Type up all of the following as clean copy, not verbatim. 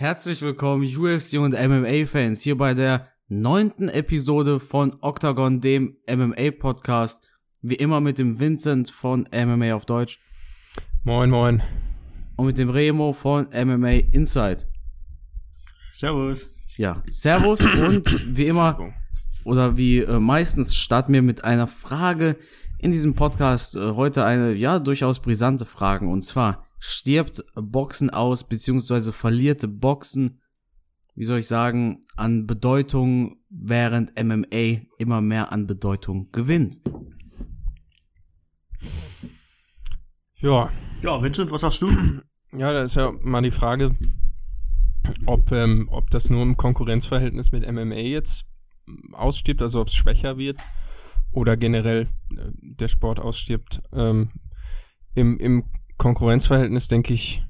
Herzlich willkommen UFC und MMA-Fans hier bei der 9. Episode von Octagon, dem MMA-Podcast. Wie immer mit dem Vincent von MMA auf Deutsch. Moin, moin. Und mit dem Remo von MMA Insight. Servus. Ja, servus und wie immer, oder wie meistens, starten wir mit einer Frage in diesem Podcast. Heute eine, ja, durchaus brisante Frage. Und zwar, stirbt Boxen aus, beziehungsweise verliert Boxen, wie soll ich sagen, an Bedeutung, während MMA immer mehr an Bedeutung gewinnt? Ja. Ja, Vincent, was sagst du? Ja, da ist ja mal die Frage, ob das nur im Konkurrenzverhältnis mit MMA jetzt ausstirbt, also ob es schwächer wird oder generell der Sport ausstirbt. Im Konkurrenzverhältnis denke ich,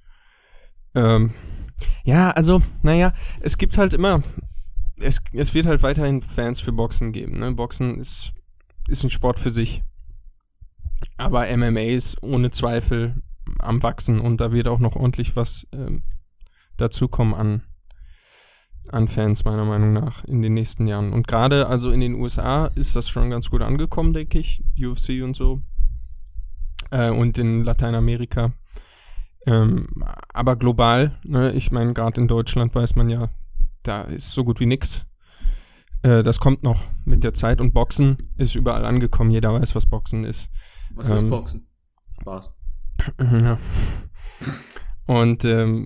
es gibt halt immer, es wird halt weiterhin Fans für Boxen geben, ne? Boxen ist ein Sport für sich. Aber MMA ist ohne Zweifel am Wachsen und da wird auch noch ordentlich was dazukommen an Fans, meiner Meinung nach, in den nächsten Jahren. Und gerade also in den USA ist das schon ganz gut angekommen, denke ich, UFC und so. Und in Lateinamerika. Aber global, ne, ich meine, gerade in Deutschland weiß man ja, da ist so gut wie nix. Das kommt noch mit der Zeit und Boxen ist überall angekommen. Jeder weiß, was Boxen ist. Was ist Boxen? Spaß. Ja. Und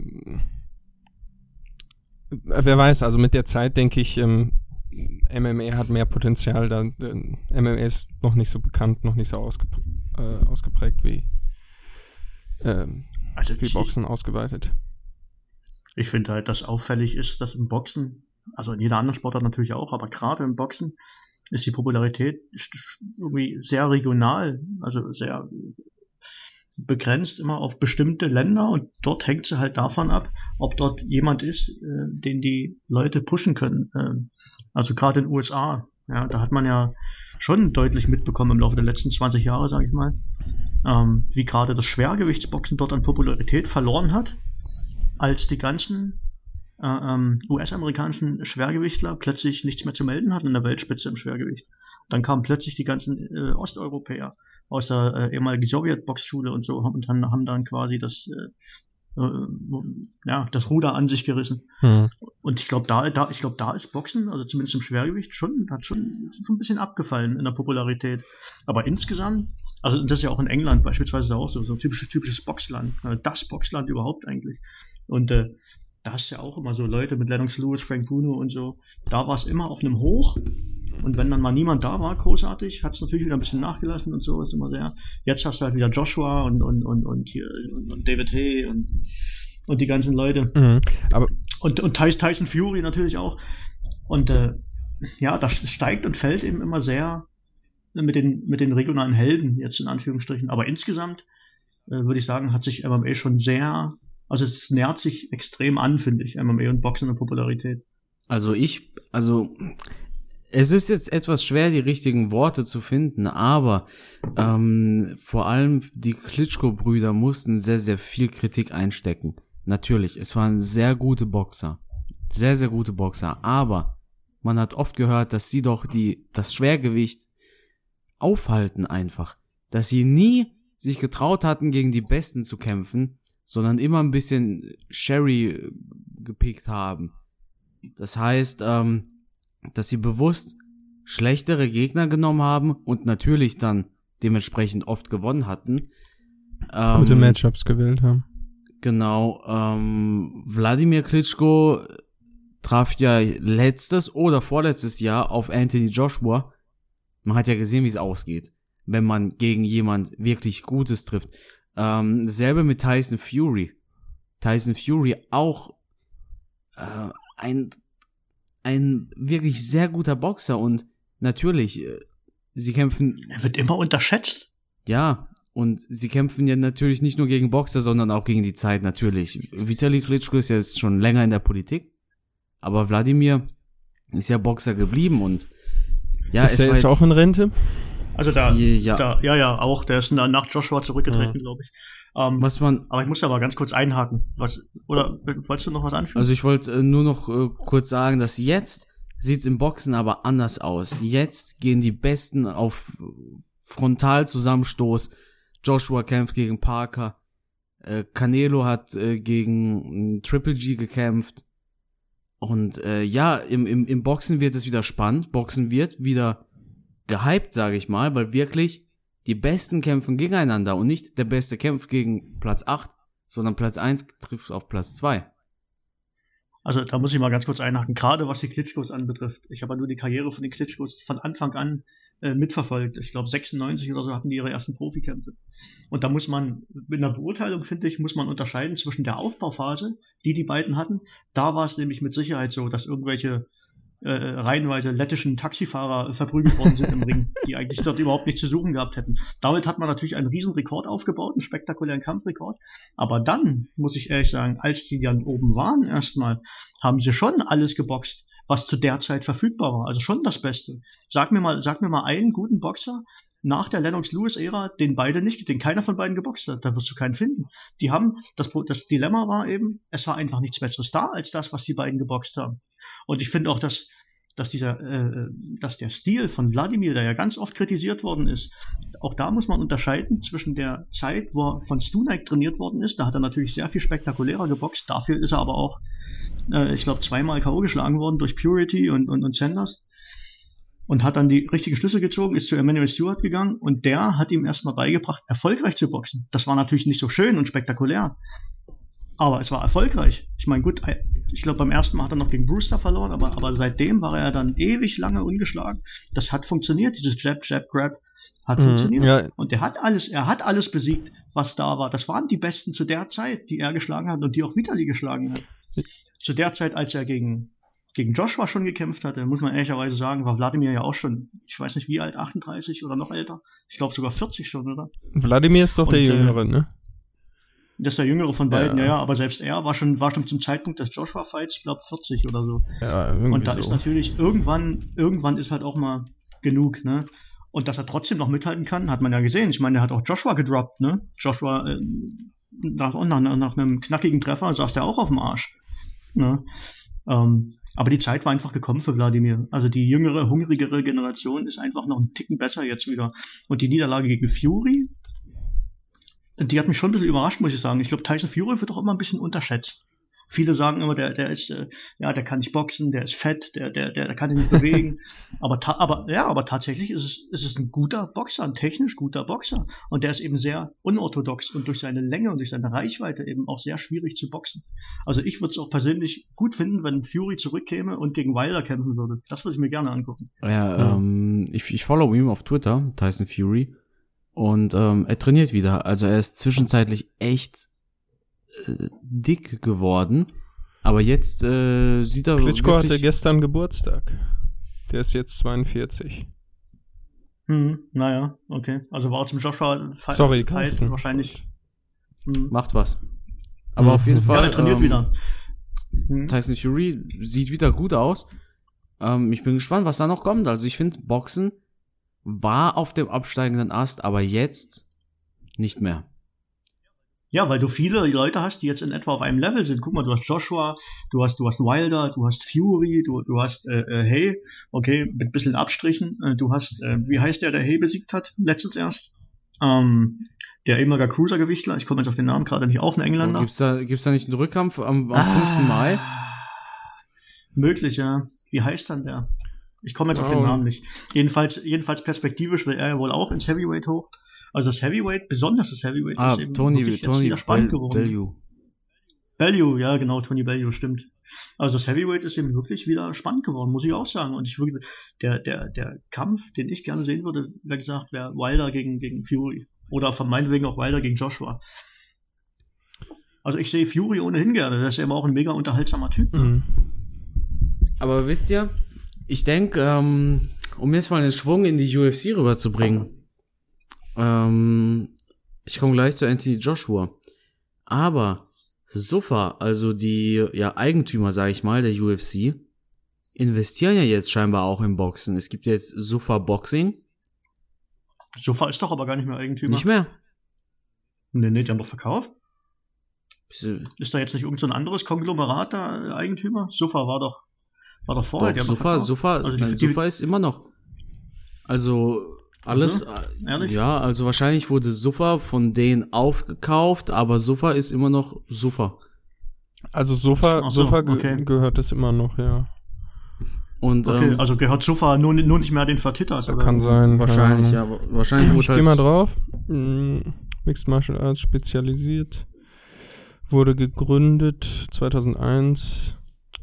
wer weiß, also mit der Zeit denke ich, MMA hat mehr Potenzial. MMA ist noch nicht so bekannt, noch nicht so ausgeprägt wie Boxen ausgeweitet. Ich finde halt, dass auffällig ist, dass im Boxen, also in jeder anderen Sportart natürlich auch, aber gerade im Boxen ist die Popularität irgendwie sehr regional, also sehr begrenzt immer auf bestimmte Länder und dort hängt sie halt davon ab, ob dort jemand ist, den die Leute pushen können. Also gerade in den USA, ja, da hat man ja schon deutlich mitbekommen im Laufe der letzten 20 Jahre, sage ich mal, wie gerade das Schwergewichtsboxen dort an Popularität verloren hat, als die ganzen US-amerikanischen Schwergewichtler plötzlich nichts mehr zu melden hatten in der Weltspitze im Schwergewicht. Dann kamen plötzlich die ganzen Osteuropäer aus der ehemaligen Sowjetboxschule und so und haben dann quasi das Ruder an sich gerissen. Mhm. Und ich glaube, da ist Boxen, also zumindest im Schwergewicht, schon ein bisschen abgefallen in der Popularität. Aber insgesamt, also das ist ja auch in England beispielsweise auch so ein typisches Boxland, das Boxland überhaupt eigentlich. Und da ist ja auch immer so Leute mit Lennox Lewis, Frank Bruno und so, da war es immer auf einem Hoch. Und wenn dann mal niemand da war, großartig, hat es natürlich wieder ein bisschen nachgelassen und so, ist immer sehr. Jetzt hast du halt wieder Joshua und David Haye und die ganzen Leute. Mhm, aber und Tyson Fury natürlich auch. Und das steigt und fällt eben immer sehr mit den regionalen Helden, jetzt in Anführungsstrichen. Aber insgesamt würde ich sagen, hat sich MMA schon sehr, also es nähert sich extrem an, finde ich, MMA und Boxen und Popularität. Es ist jetzt etwas schwer, die richtigen Worte zu finden, aber vor allem die Klitschko-Brüder mussten sehr, sehr viel Kritik einstecken. Natürlich, es waren sehr gute Boxer, sehr, sehr gute Boxer, aber man hat oft gehört, dass sie doch das Schwergewicht aufhalten einfach, dass sie nie sich getraut hatten, gegen die Besten zu kämpfen, sondern immer ein bisschen Sherry gepickt haben. Das heißt, dass sie bewusst schlechtere Gegner genommen haben und natürlich dann dementsprechend oft gewonnen hatten. Gute Matchups gewählt haben. Genau. Wladimir Klitschko traf ja letztes oder vorletztes Jahr auf Anthony Joshua. Man hat ja gesehen, wie es ausgeht, wenn man gegen jemand wirklich Gutes trifft. Dasselbe mit Tyson Fury. Tyson Fury auch ein wirklich sehr guter Boxer und natürlich, sie kämpfen... Er wird immer unterschätzt. Ja, und sie kämpfen ja natürlich nicht nur gegen Boxer, sondern auch gegen die Zeit natürlich. Vitali Klitschko ist ja jetzt schon länger in der Politik, aber Wladimir ist ja Boxer geblieben und ja, ist er jetzt auch in Rente? Also auch, der ist nach Joshua zurückgetreten, glaube ich. Aber ich muss aber ganz kurz einhaken. Oder wolltest du noch was anfügen? Also ich wollte nur noch kurz sagen, dass jetzt sieht's im Boxen aber anders aus. Jetzt gehen die Besten auf Frontalzusammenstoß. Joshua kämpft gegen Parker. Canelo hat gegen Triple G gekämpft. Und im Boxen wird es wieder spannend. Boxen wird wieder gehypt, sage ich mal, weil wirklich die Besten kämpfen gegeneinander und nicht der Beste kämpft gegen Platz 8, sondern Platz 1 trifft auf Platz 2. Also da muss ich mal ganz kurz einhaken, gerade was die Klitschkos anbetrifft. Ich habe ja nur die Karriere von den Klitschkos von Anfang an mitverfolgt. Ich glaube 96 oder so hatten die ihre ersten Profikämpfe. Und da muss man, in der Beurteilung finde ich, muss man unterscheiden zwischen der Aufbauphase, die beiden hatten. Da war es nämlich mit Sicherheit so, dass irgendwelche reihenweise lettischen Taxifahrer verprügelt worden sind im Ring, die eigentlich dort überhaupt nichts zu suchen gehabt hätten. Damit hat man natürlich einen riesen Rekord aufgebaut, einen spektakulären Kampfrekord. Aber dann, muss ich ehrlich sagen, als die dann oben waren erstmal, haben sie schon alles geboxt, was zu der Zeit verfügbar war. Also schon das Beste. Sag mir mal einen guten Boxer nach der Lennox-Lewis-Ära, den keiner von beiden geboxt hat. Da wirst du keinen finden. Die haben, das Dilemma war eben, es war einfach nichts Besseres da, als das, was die beiden geboxt haben. Und ich finde auch, dass der Stil von Wladimir, der ja ganz oft kritisiert worden ist, auch da muss man unterscheiden zwischen der Zeit, wo er von Stunek trainiert worden ist, da hat er natürlich sehr viel spektakulärer geboxt, dafür ist er aber auch, ich glaube, 2-mal K.O. geschlagen worden durch Purity und Sanders und hat dann die richtigen Schlüsse gezogen, ist zu Emmanuel Stewart gegangen und der hat ihm erstmal beigebracht, erfolgreich zu boxen. Das war natürlich nicht so schön und spektakulär, aber es war erfolgreich. Ich meine, gut, ich glaube, beim ersten Mal hat er noch gegen Brewster verloren, aber seitdem war er dann ewig lange ungeschlagen. Das hat funktioniert, dieses Jab, Jab, Grab hat funktioniert. Ja. Und er hat alles besiegt, was da war. Das waren die Besten zu der Zeit, die er geschlagen hat und die auch Vitali geschlagen hat. Zu der Zeit, als er gegen Joshua schon gekämpft hatte, muss man ehrlicherweise sagen, war Wladimir ja auch schon, ich weiß nicht wie alt, 38 oder noch älter. Ich glaube sogar 40 schon, oder? Wladimir ist doch der Jüngere, ne? Das ist der Jüngere von beiden, ja, aber selbst er war schon zum Zeitpunkt des Joshua-Fights, ich glaube 40 oder so. Ja, und da ist natürlich, irgendwann ist halt auch mal genug, ne? Und dass er trotzdem noch mithalten kann, hat man ja gesehen. Ich meine, er hat auch Joshua gedroppt, ne? Joshua, nach einem knackigen Treffer saß der auch auf dem Arsch, ne? Aber die Zeit war einfach gekommen für Wladimir. Also die jüngere, hungrigere Generation ist einfach noch einen Ticken besser jetzt wieder. Und die Niederlage gegen Fury, die hat mich schon ein bisschen überrascht, muss ich sagen. Ich glaube, Tyson Fury wird auch immer ein bisschen unterschätzt. Viele sagen immer, der ist, der kann nicht boxen, der ist fett, der kann sich nicht bewegen. Aber tatsächlich ist es ein guter Boxer, ein technisch guter Boxer. Und der ist eben sehr unorthodox und durch seine Länge und durch seine Reichweite eben auch sehr schwierig zu boxen. Also ich würde es auch persönlich gut finden, wenn Fury zurückkäme und gegen Wilder kämpfen würde. Das würde ich mir gerne angucken. Ja, ich follow ihm auf Twitter, Tyson Fury. Und er trainiert wieder. Also er ist zwischenzeitlich echt dick geworden. Aber jetzt sieht er Klitschko hatte gestern Geburtstag. Der ist jetzt 42. Naja, okay. Also war auch zum Joshua-Fight wahrscheinlich. Macht was. Aber auf jeden Fall. Ja, er trainiert wieder. Tyson Fury sieht wieder gut aus. Ich bin gespannt, was da noch kommt. Also ich finde, Boxen war auf dem absteigenden Ast, aber jetzt nicht mehr. Ja, weil du viele Leute hast, die jetzt in etwa auf einem Level sind. Guck mal, du hast Joshua, du hast Wilder, du hast Fury, du hast Hay, okay, mit ein bisschen Abstrichen. Du hast, wie heißt der Hay besiegt hat, letztens erst? Der ehemalige Cruisergewichtler, ich komme jetzt auf den Namen gerade nicht, auch ein Engländer. Gibt's da nicht einen Rückkampf am 5. Mai? Möglich, ja. Wie heißt dann der? Ich komme jetzt auf den Namen nicht. Jedenfalls perspektivisch will er ja wohl auch ins Heavyweight hoch. Also das Heavyweight, besonders das Heavyweight, ist eben Tony wieder spannend geworden. Bellew, ja genau, Tony Bellew, stimmt. Also das Heavyweight ist eben wirklich wieder spannend geworden, muss ich auch sagen. Und der Kampf, den ich gerne sehen würde, wie gesagt, wäre Wilder gegen Fury. Oder von meinetwegen auch Wilder gegen Joshua. Also ich sehe Fury ohnehin gerne, der ist eben auch ein mega unterhaltsamer Typ. Ne? Aber wisst ihr, ich denke, um jetzt mal einen Schwung in die UFC rüberzubringen, ich komme gleich zu Anthony Joshua, aber Zuffa, also die Eigentümer, sage ich mal, der UFC, investieren ja jetzt scheinbar auch im Boxen. Es gibt jetzt Zuffa Boxing. Zuffa ist doch aber gar nicht mehr Eigentümer. Nicht mehr? Nee, die haben doch verkauft. Ist da jetzt nicht irgend so ein anderes Konglomerat da Eigentümer? Sofa war doch vorher. Doch, Sofa ist immer noch. Also alles, ehrlich? Ja, also wahrscheinlich wurde Sofa von denen aufgekauft, aber Sofa ist immer noch Sofa. Also Sofa gehört es immer noch, ja. Und, okay, also gehört Sofa nur nicht mehr den Fertittas, oder? Kann sein. Wahrscheinlich, ja. Wahrscheinlich ich geh mal drauf. Mixed Martial Arts spezialisiert. Wurde gegründet 2001.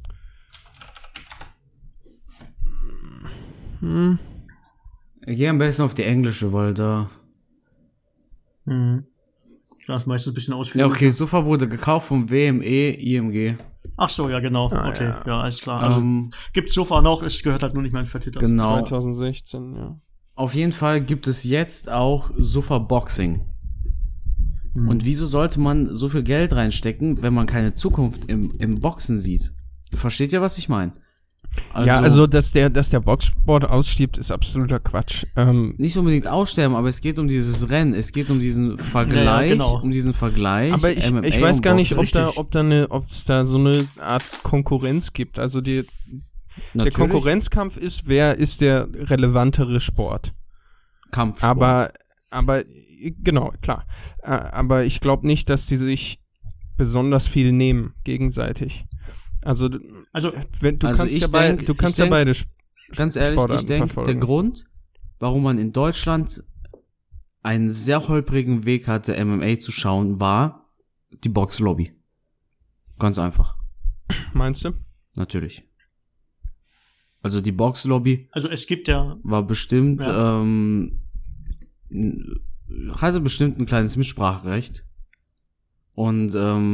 Geh am besten auf die englische, weil da... Das ist meistens ein bisschen ausführlich. Ja, okay, Sofa wurde gekauft vom WME IMG. Ach so, ja, genau. Okay, ja, alles klar. Also gibt Sofa noch, es gehört halt nur nicht mehr in Fertittas. Genau. 2016, ja. Auf jeden Fall gibt es jetzt auch Sofa Boxing. Und wieso sollte man so viel Geld reinstecken, wenn man keine Zukunft im Boxen sieht? Versteht ihr, was ich meine? Also, dass der Boxsport ausstirbt, ist absoluter Quatsch. Nicht unbedingt aussterben, aber es geht um dieses Rennen, es geht um diesen Vergleich, genau. um diesen Vergleich. Aber ich weiß gar nicht, ob es da so eine Art Konkurrenz gibt. Also der Konkurrenzkampf ist, wer ist der relevantere Sport? Kampfsport. Aber genau, klar. Aber ich glaube nicht, dass die sich besonders viel nehmen gegenseitig. Also wenn du kannst ja beide ganz ehrlich, ich denke, der Grund, warum man in Deutschland einen sehr holprigen Weg hatte, MMA zu schauen, war die Boxlobby. Ganz einfach. Meinst du? Natürlich. Also die Boxlobby. Also es gibt ja. War bestimmt, hatte bestimmt ein kleines Mitspracherecht. Und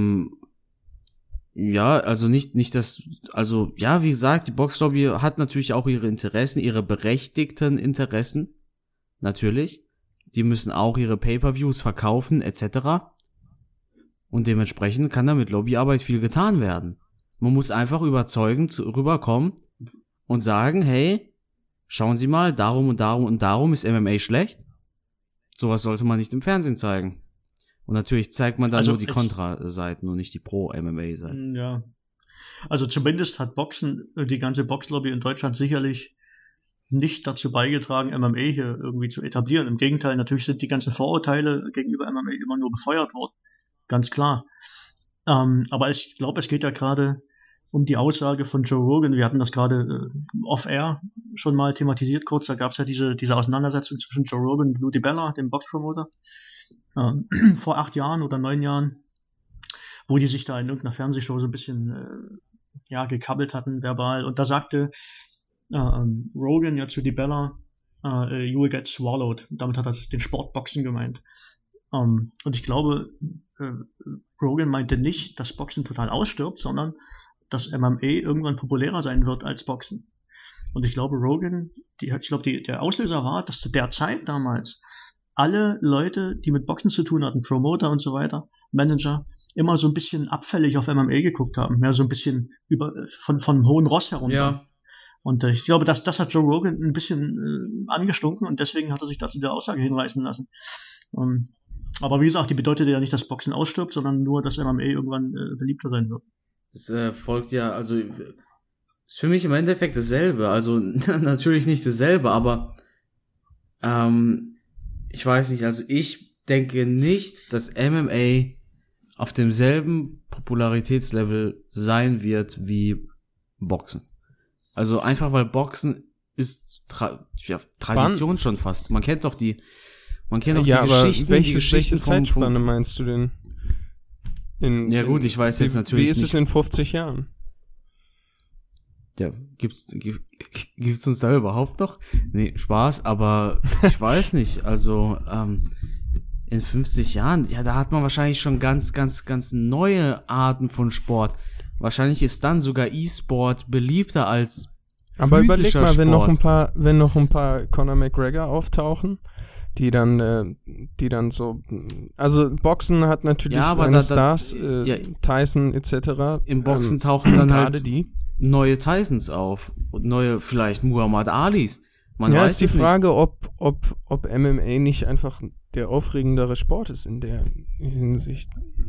ja, also nicht das, also ja, wie gesagt, die Boxlobby hat natürlich auch ihre Interessen, ihre berechtigten Interessen, natürlich. Die müssen auch ihre Pay-per-Views verkaufen, etc. Und dementsprechend kann da mit Lobbyarbeit viel getan werden. Man muss einfach überzeugend rüberkommen und sagen, hey, schauen Sie mal, darum und darum und darum ist MMA schlecht. Sowas sollte man nicht im Fernsehen zeigen. Und natürlich zeigt man dann nur die Kontra-Seiten und nicht die Pro-MMA-Seiten. Ja. Also zumindest hat die ganze Boxlobby in Deutschland sicherlich nicht dazu beigetragen, MMA hier irgendwie zu etablieren. Im Gegenteil, natürlich sind die ganzen Vorurteile gegenüber MMA immer nur befeuert worden. Ganz klar. Aber ich glaube, es geht ja gerade um die Aussage von Joe Rogan. Wir hatten das gerade off-air schon mal thematisiert kurz. Da gab es ja diese Auseinandersetzung zwischen Joe Rogan und Lou DiBella, dem Boxpromoter, vor 8 Jahren oder 9 Jahren, wo die sich da in irgendeiner Fernsehshow so ein bisschen gekabbelt hatten, verbal. Und da sagte Rogan ja zu DiBella, you will get swallowed. Damit hat er den Sportboxen gemeint. Und ich glaube, Rogan meinte nicht, dass Boxen total ausstirbt, sondern dass MMA irgendwann populärer sein wird als Boxen. Und ich glaube, Rogan, der Auslöser war, dass zu der Zeit damals alle Leute, die mit Boxen zu tun hatten, Promoter und so weiter, Manager, immer so ein bisschen abfällig auf MMA geguckt haben. Ja, so ein bisschen von hohen Ross herunter. Ja. Und ich glaube, das hat Joe Rogan ein bisschen angestunken und deswegen hat er sich dazu der Aussage hinreißen lassen. Aber wie gesagt, die bedeutet ja nicht, dass Boxen ausstirbt, sondern nur, dass MMA irgendwann beliebter sein wird. Das folgt ja, also ist für mich im Endeffekt dasselbe. Also natürlich nicht dasselbe, aber ich weiß nicht, also ich denke nicht, dass MMA auf demselben Popularitätslevel sein wird wie Boxen. Also einfach, weil Boxen ist Tradition schon fast. Man kennt doch die Geschichten. Welche Zeitspanne meinst du denn? Ja gut, ich weiß jetzt natürlich nicht. Wie ist es in 50 Jahren? Ja, gibt's uns da überhaupt noch? Nee, Spaß, aber ich weiß nicht, also in 50 Jahren, ja, da hat man wahrscheinlich schon ganz, ganz, ganz neue Arten von Sport. Wahrscheinlich ist dann sogar E-Sport beliebter als physischer Aber überleg mal, Sport. wenn noch ein paar Conor McGregor auftauchen, die dann so, also Boxen hat natürlich Stars, Tyson etc. Im Boxen tauchen dann halt die neue Tysons auf und neue vielleicht Muhammad Alis. Man weiß ist die Frage, ob MMA nicht einfach der aufregendere Sport ist in der Hinsicht.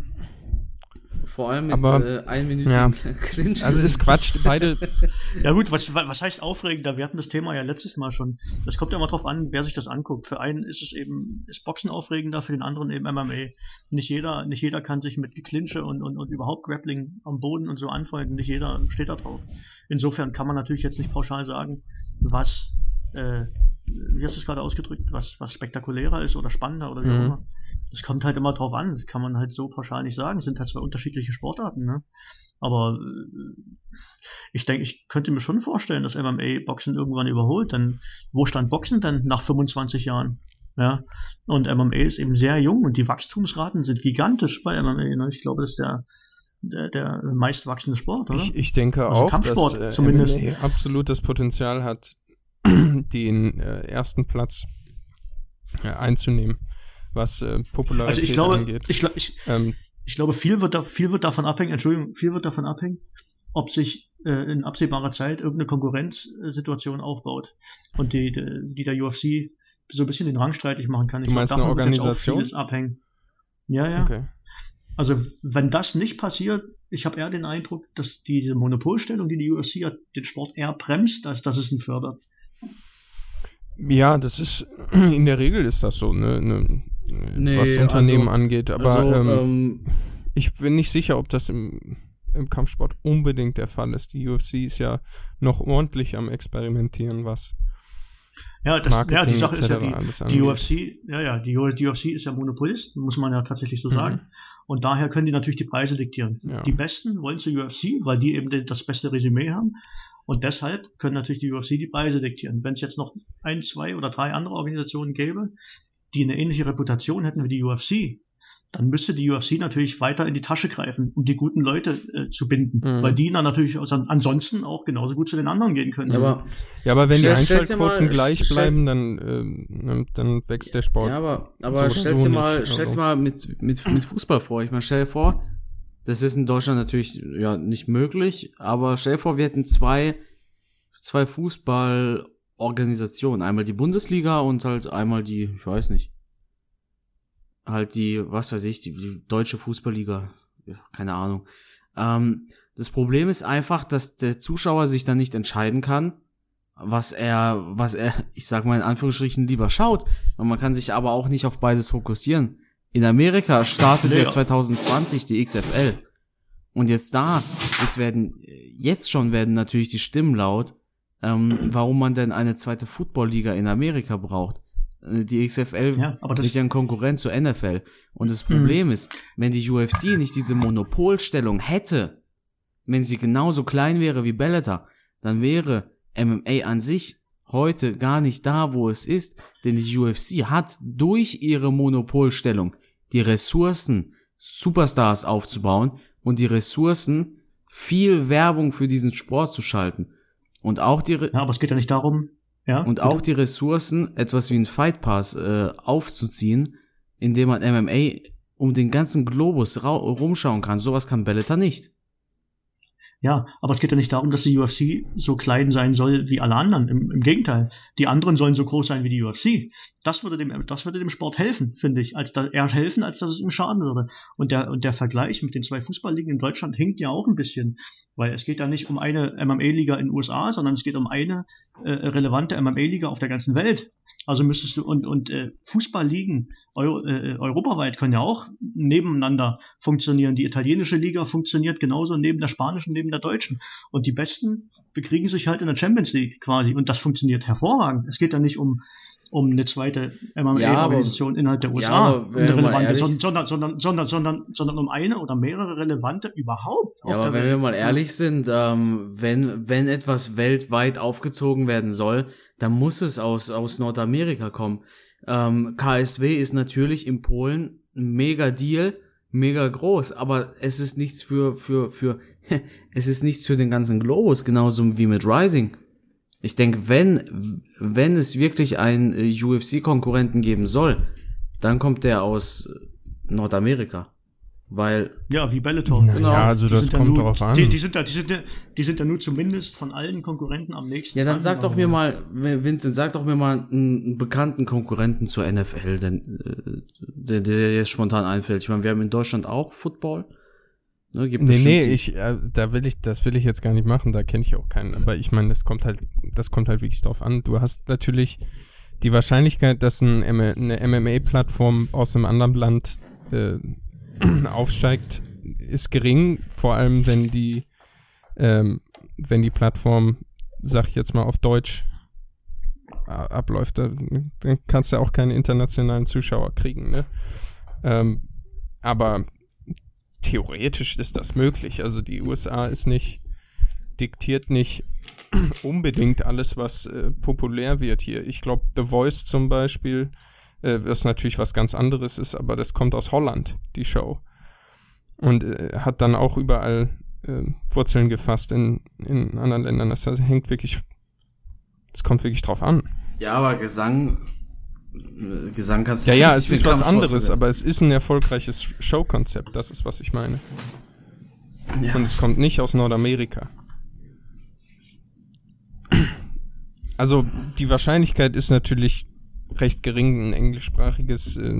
Vor allem mit Aber, einminütigen Clinches. Also es ist Quatsch, beide. Ja gut, was heißt aufregender? Wir hatten das Thema ja letztes Mal schon. Es kommt ja immer drauf an, wer sich das anguckt. Für einen ist Boxen aufregender, für den anderen eben MMA. Nicht jeder kann sich mit Geklinche und überhaupt Grappling am Boden und so anfreunden. Nicht jeder steht da drauf. Insofern kann man natürlich jetzt nicht pauschal sagen, was, wie hast du es gerade ausgedrückt, was spektakulärer ist oder spannender oder wie auch immer. Das kommt halt immer drauf an. Das kann man halt so pauschal nicht sagen. Es sind halt zwei unterschiedliche Sportarten, ne? Aber ich denke, ich könnte mir schon vorstellen, dass MMA Boxen irgendwann überholt. Denn wo stand Boxen denn nach 25 Jahren? Ja. Und MMA ist eben sehr jung und die Wachstumsraten sind gigantisch bei MMA. Ne? Ich glaube, das ist der meistwachsende Sport, oder? Ich denke also auch, Kampfsport, dass zumindest. MMA absolut das Potenzial hat, den ersten Platz einzunehmen, was Popularität angeht. Ich glaube, viel wird davon abhängen, ob sich in absehbarer Zeit irgendeine Konkurrenzsituation aufbaut und die der UFC so ein bisschen den Rang streitig machen kann. Ich glaube, davon wird jetzt auch vieles abhängen. Ja. Okay. Also wenn das nicht passiert, ich habe eher den Eindruck, dass diese Monopolstellung, die UFC hat, den Sport eher bremst, als dass es ihn fördert. Ja, das ist, in der Regel ist das so, ne, was Unternehmen angeht, aber ich bin nicht sicher, ob das im Kampfsport unbedingt der Fall ist. Die UFC ist ja noch ordentlich am Experimentieren, was Marketing, die Sache ist ja, die UFC ist ja Monopolist, muss man ja tatsächlich so sagen. Und daher können die natürlich die Preise diktieren. Ja. Die Besten wollen zur UFC, weil die eben das beste Resümee haben. Und deshalb können natürlich die UFC die Preise diktieren. Wenn es jetzt noch 1, 2 oder 3 andere Organisationen gäbe, die eine ähnliche Reputation hätten wie die UFC, dann müsste die UFC natürlich weiter in die Tasche greifen, um die guten Leute zu binden, weil die dann natürlich ansonsten auch genauso gut zu den anderen gehen können. Ja, aber wenn die Einschaltquoten gleich bleiben, dann wächst der Sport. Ja, aber stell's dir mal mit Fußball vor. Ich meine, stell dir vor, das ist in Deutschland natürlich ja nicht möglich, aber stell dir vor, wir hätten zwei Fußballorganisationen, einmal die Bundesliga und halt einmal die, ich weiß nicht, halt die, was weiß ich, die deutsche Fußballliga, keine Ahnung. Das Problem ist einfach, dass der Zuschauer sich dann nicht entscheiden kann, was er, ich sag mal in Anführungsstrichen, lieber schaut. Und man kann sich aber auch nicht auf beides fokussieren. In Amerika startet ja 2020 die XFL. Und jetzt schon werden natürlich die Stimmen laut, warum man denn eine zweite Football-Liga in Amerika braucht. Die XFL ist ja ein Konkurrent zur NFL. Und das Problem ist, wenn die UFC nicht diese Monopolstellung hätte, wenn sie genauso klein wäre wie Bellator, dann wäre MMA an sich heute gar nicht da, wo es ist. Denn die UFC hat durch ihre Monopolstellung die Ressourcen, Superstars aufzubauen und die Ressourcen, viel Werbung für diesen Sport zu schalten. Und auch aber es geht ja nicht darum, auch die Ressourcen, etwas wie ein Fight Pass aufzuziehen, indem man MMA um den ganzen Globus rumschauen kann. Sowas kann Bellator nicht. Ja, aber es geht ja nicht darum, dass die UFC so klein sein soll wie alle anderen. Im Gegenteil. Die anderen sollen so groß sein wie die UFC. Das würde dem Sport helfen, finde ich, als dass es ihm schaden würde. Und der Vergleich mit den 2 Fußballligen in Deutschland hinkt ja auch ein bisschen. Weil es geht ja nicht um eine MMA-Liga in den USA, sondern es geht um eine relevante MMA-Liga auf der ganzen Welt. Also müsstest du, und Fußballligen europaweit können ja auch nebeneinander funktionieren. Die italienische Liga funktioniert genauso neben der spanischen, neben der deutschen. Und die Besten bekriegen sich halt in der Champions League quasi. Und das funktioniert hervorragend. Es geht ja nicht um eine zweite MMA-Organisation innerhalb der USA, sondern um eine oder mehrere relevante überhaupt auf der Welt. Ja, aber wenn wir mal ehrlich sind, wenn etwas weltweit aufgezogen werden soll, dann muss es aus Nordamerika kommen. KSW ist natürlich in Polen ein mega Deal, mega groß, aber es ist nichts es ist nichts für den ganzen Globus, genauso wie mit Rising. Ich denke, wenn es wirklich einen UFC-Konkurrenten geben soll, dann kommt der aus Nordamerika. Weil, ja, wie Bellator. Genau. Ja, also das kommt darauf an. Die sind ja nur zumindest von allen Konkurrenten am nächsten. Ja, dann sag doch mir mal, Vincent, sag doch mir mal einen bekannten Konkurrenten zur NFL, der jetzt spontan einfällt. Ich meine, wir haben in Deutschland auch Football. Ne, das will ich jetzt gar nicht machen, da kenne ich auch keinen. Aber ich meine, das kommt halt wirklich drauf an. Du hast natürlich die Wahrscheinlichkeit, dass eine MMA-Plattform aus einem anderen Land aufsteigt, ist gering, vor allem wenn die Plattform, sag ich jetzt mal auf Deutsch, abläuft, dann kannst du auch keine internationalen Zuschauer kriegen, ne? Aber theoretisch ist das möglich. Also die USA diktiert nicht unbedingt alles, was populär wird hier. Ich glaube, The Voice zum Beispiel, was natürlich was ganz anderes ist, aber das kommt aus Holland, die Show. Und hat dann auch überall Wurzeln gefasst in anderen Ländern. Das kommt wirklich drauf an. Ja, aber Gesang kannst du Ja, es ist was anderes, aber es ist ein erfolgreiches Showkonzept, das ist, was ich meine. Ja. Und es kommt nicht aus Nordamerika. Also die Wahrscheinlichkeit ist natürlich recht gering, eine englischsprachige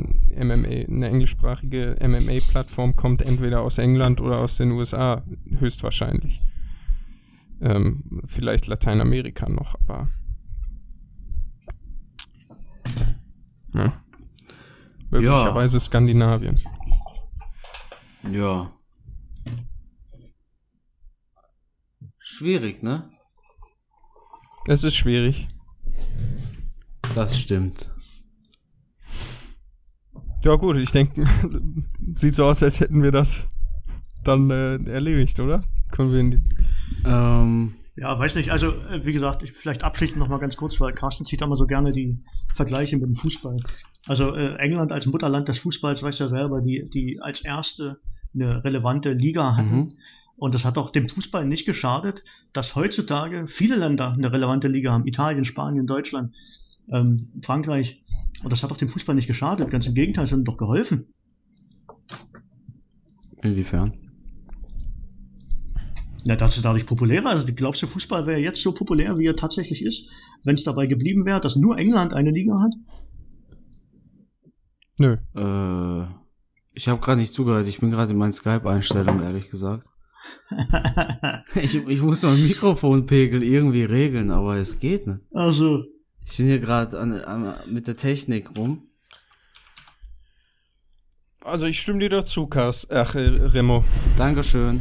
MMA-Plattform kommt entweder aus England oder aus den USA, höchstwahrscheinlich. Vielleicht Lateinamerika noch, aber ja. Möglicherweise Skandinavien. Ja. Schwierig, ne? Es ist schwierig. Das stimmt. Ja gut, ich denke, sieht so aus, als hätten wir das dann erledigt, oder? Können wir in die ja, weiß nicht, also wie gesagt, vielleicht abschließend noch mal ganz kurz, weil Carsten zieht immer so gerne die Vergleiche mit dem Fußball. Also England als Mutterland des Fußballs, weiß ja selber, die als erste eine relevante Liga hatten. Mhm. Und das hat auch dem Fußball nicht geschadet, dass heutzutage viele Länder eine relevante Liga haben. Italien, Spanien, Deutschland, Frankreich. Und das hat auch dem Fußball nicht geschadet. Ganz im Gegenteil, es hat ihm doch geholfen. Inwiefern? Na, das ist dadurch populärer. Also glaubst du, Fußball wäre jetzt so populär, wie er tatsächlich ist, wenn es dabei geblieben wäre, dass nur England eine Liga hat? Nö. Ich habe gerade nicht zugehört. Ich bin gerade in meinen Skype-Einstellungen, ehrlich gesagt. ich muss mein Mikrofonpegel irgendwie regeln, aber es geht nicht. Also. Ich bin hier gerade mit der Technik rum. Also ich stimme dir dazu, Remo. Dankeschön.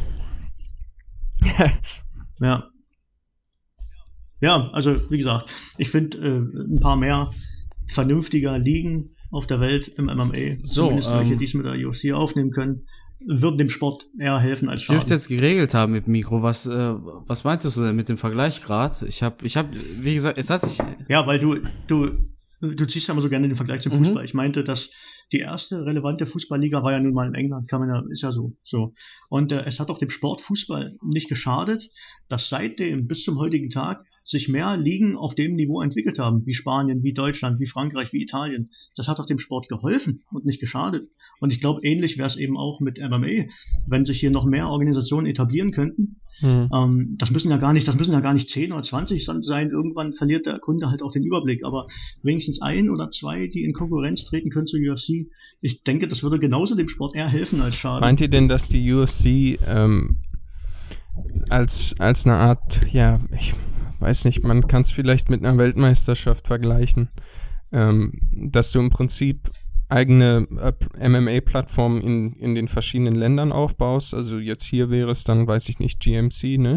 Ja. Ja, also wie gesagt, ich finde ein paar mehr vernünftiger Ligen auf der Welt im MMA, zumindest welche, die es mit der UFC aufnehmen können, würden dem Sport eher helfen als schaden. Ich dürfte jetzt geregelt haben mit Mikro. Was meintest du denn mit dem Vergleich gerade? Ich hab, wie gesagt, es hat sich... Ja, weil du ziehst ja immer so gerne den Vergleich zum Fußball. Ich meinte, dass die erste relevante Fußballliga war ja nun mal in England, ist ja so. Und es hat auch dem Sport Fußball nicht geschadet, dass seitdem bis zum heutigen Tag sich mehr Ligen auf dem Niveau entwickelt haben, wie Spanien, wie Deutschland, wie Frankreich, wie Italien. Das hat auch dem Sport geholfen und nicht geschadet. Und ich glaube, ähnlich wäre es eben auch mit MMA, wenn sich hier noch mehr Organisationen etablieren könnten. Das müssen ja gar nicht 10 oder 20 sein. Irgendwann verliert der Kunde halt auch den Überblick. Aber wenigstens 1 oder 2, die in Konkurrenz treten können zur UFC. Ich denke, das würde genauso dem Sport eher helfen als schaden. Meint ihr denn, dass die UFC als eine Art, ja, ich weiß nicht, man kann es vielleicht mit einer Weltmeisterschaft vergleichen, dass du im Prinzip eigene MMA-Plattformen in den verschiedenen Ländern aufbaust. Also jetzt hier wäre es dann, weiß ich nicht, GMC, ne?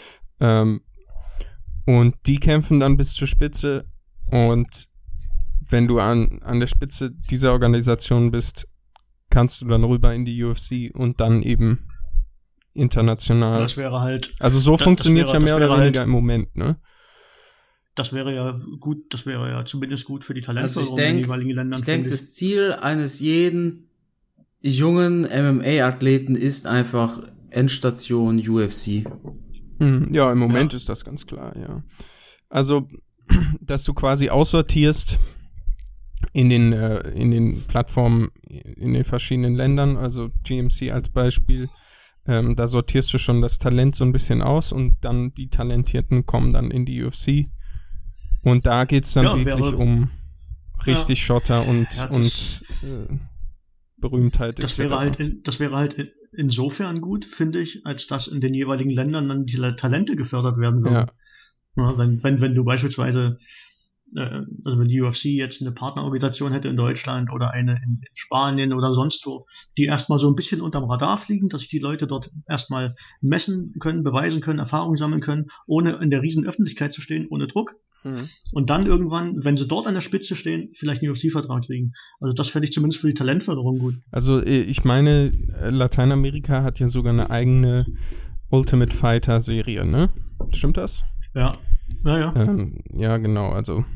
Und die kämpfen dann bis zur Spitze. Und wenn du an der Spitze dieser Organisation bist, kannst du dann rüber in die UFC und dann eben international. Das wäre halt... Also so funktioniert es ja mehr oder weniger im Moment, ne? Das wäre ja gut, das wäre ja zumindest gut für die Talentförderung in den jeweiligen Ländern. Ich denke, das Ziel eines jeden jungen MMA-Athleten ist einfach Endstation UFC. Ja, im Moment ist das ganz klar, ja. Also, dass du quasi aussortierst, in den Plattformen in den verschiedenen Ländern, also GMC als Beispiel, da sortierst du schon das Talent so ein bisschen aus und dann die Talentierten kommen dann in die UFC und da geht's dann wirklich um richtig Schotter und Berühmtheit. Das wäre halt insofern gut, finde ich, als dass in den jeweiligen Ländern dann die Talente gefördert werden würden. Ja, wenn du beispielsweise also wenn die UFC jetzt eine Partnerorganisation hätte in Deutschland oder eine in Spanien oder sonst wo, die erstmal so ein bisschen unterm Radar fliegen, dass sich die Leute dort erstmal messen können, beweisen können, Erfahrungen sammeln können, ohne in der riesen Öffentlichkeit zu stehen, ohne Druck. Und dann irgendwann, wenn sie dort an der Spitze stehen, vielleicht einen UFC-Vertrag kriegen. Also das fände ich zumindest für die Talentförderung gut. Also ich meine, Lateinamerika hat ja sogar eine eigene Ultimate Fighter-Serie, ne? Stimmt das? Ja. Ja, genau, also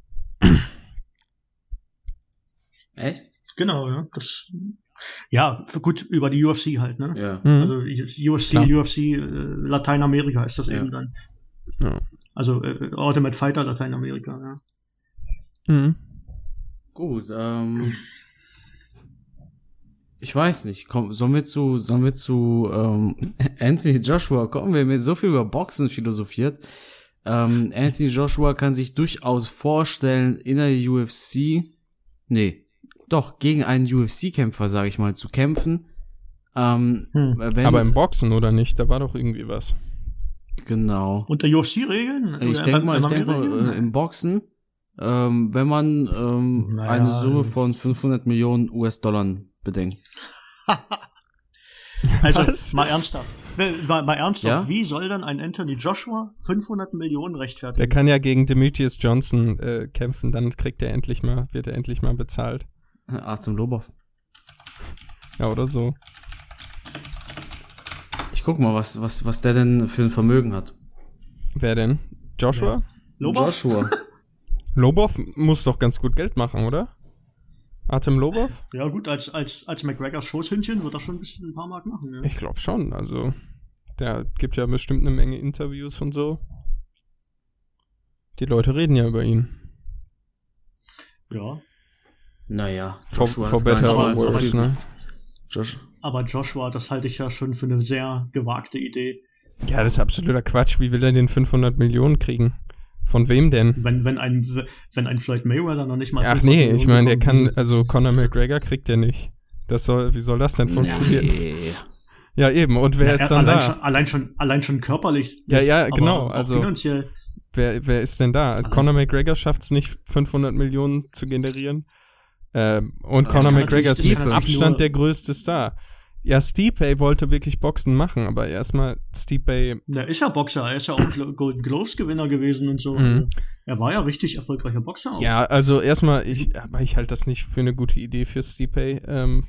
Echt? Genau, ja. Gut, über die UFC halt, ne? Ja. Also UFC Lateinamerika ist das eben dann. Ja. Also Ultimate Fighter Lateinamerika, ja. Gut, ich weiß nicht, sollen wir zu Anthony Joshua kommen? Wir haben jetzt so viel über Boxen philosophiert. Anthony Joshua kann sich durchaus vorstellen, in der UFC, gegen einen UFC-Kämpfer, sage ich mal, zu kämpfen. Aber im Boxen oder nicht? Da war doch irgendwie was. Genau. Unter UFC-Regeln? Ich denke mal, im Boxen, wenn man eine Summe von 500 Millionen US-Dollar bedenkt. Also, mal ernsthaft. Ja? Wie soll dann ein Anthony Joshua 500 Millionen rechtfertigen? Der kann ja gegen Demetrius Johnson kämpfen, dann wird er endlich mal bezahlt. Artem Lobov. Ja, oder so. Ich guck mal, was der denn für ein Vermögen hat. Wer denn? Joshua? Ja. Joshua. Lobov muss doch ganz gut Geld machen, oder? Artem Lobov? Ja gut, als McGregors Schoßhündchen wird er schon ein paar Mark machen. Ja. Ich glaube schon, also der gibt ja bestimmt eine Menge Interviews und so. Die Leute reden ja über ihn. Ja. Naja, Joshua for better or worse, ne? Aber Joshua, das halte ich ja schon für eine sehr gewagte Idee. Ja, das ist absoluter Quatsch. Wie will er den 500 Millionen kriegen? Von wem denn? Wenn ein Floyd Mayweather noch nicht mal... Ach nee, ich meine, der kann, also Conor McGregor kriegt der nicht. Wie soll das denn funktionieren? Nee. Ja, eben, und wer ist dann da? Allein schon körperlich. Ja, genau, also finanziell. Wer ist denn da? Also Conor McGregor schafft es nicht, 500 Millionen zu generieren. Und Conor McGregor ist mit Abstand der größte Star. Ja, Stipe wollte wirklich Boxen machen, aber erstmal Stipe... Der ist ja Boxer, er ist ja auch Golden Gloves Gewinner gewesen und so. Er war ja richtig erfolgreicher Boxer auch. Ja, also erstmal, ich halte das nicht für eine gute Idee für Stipe.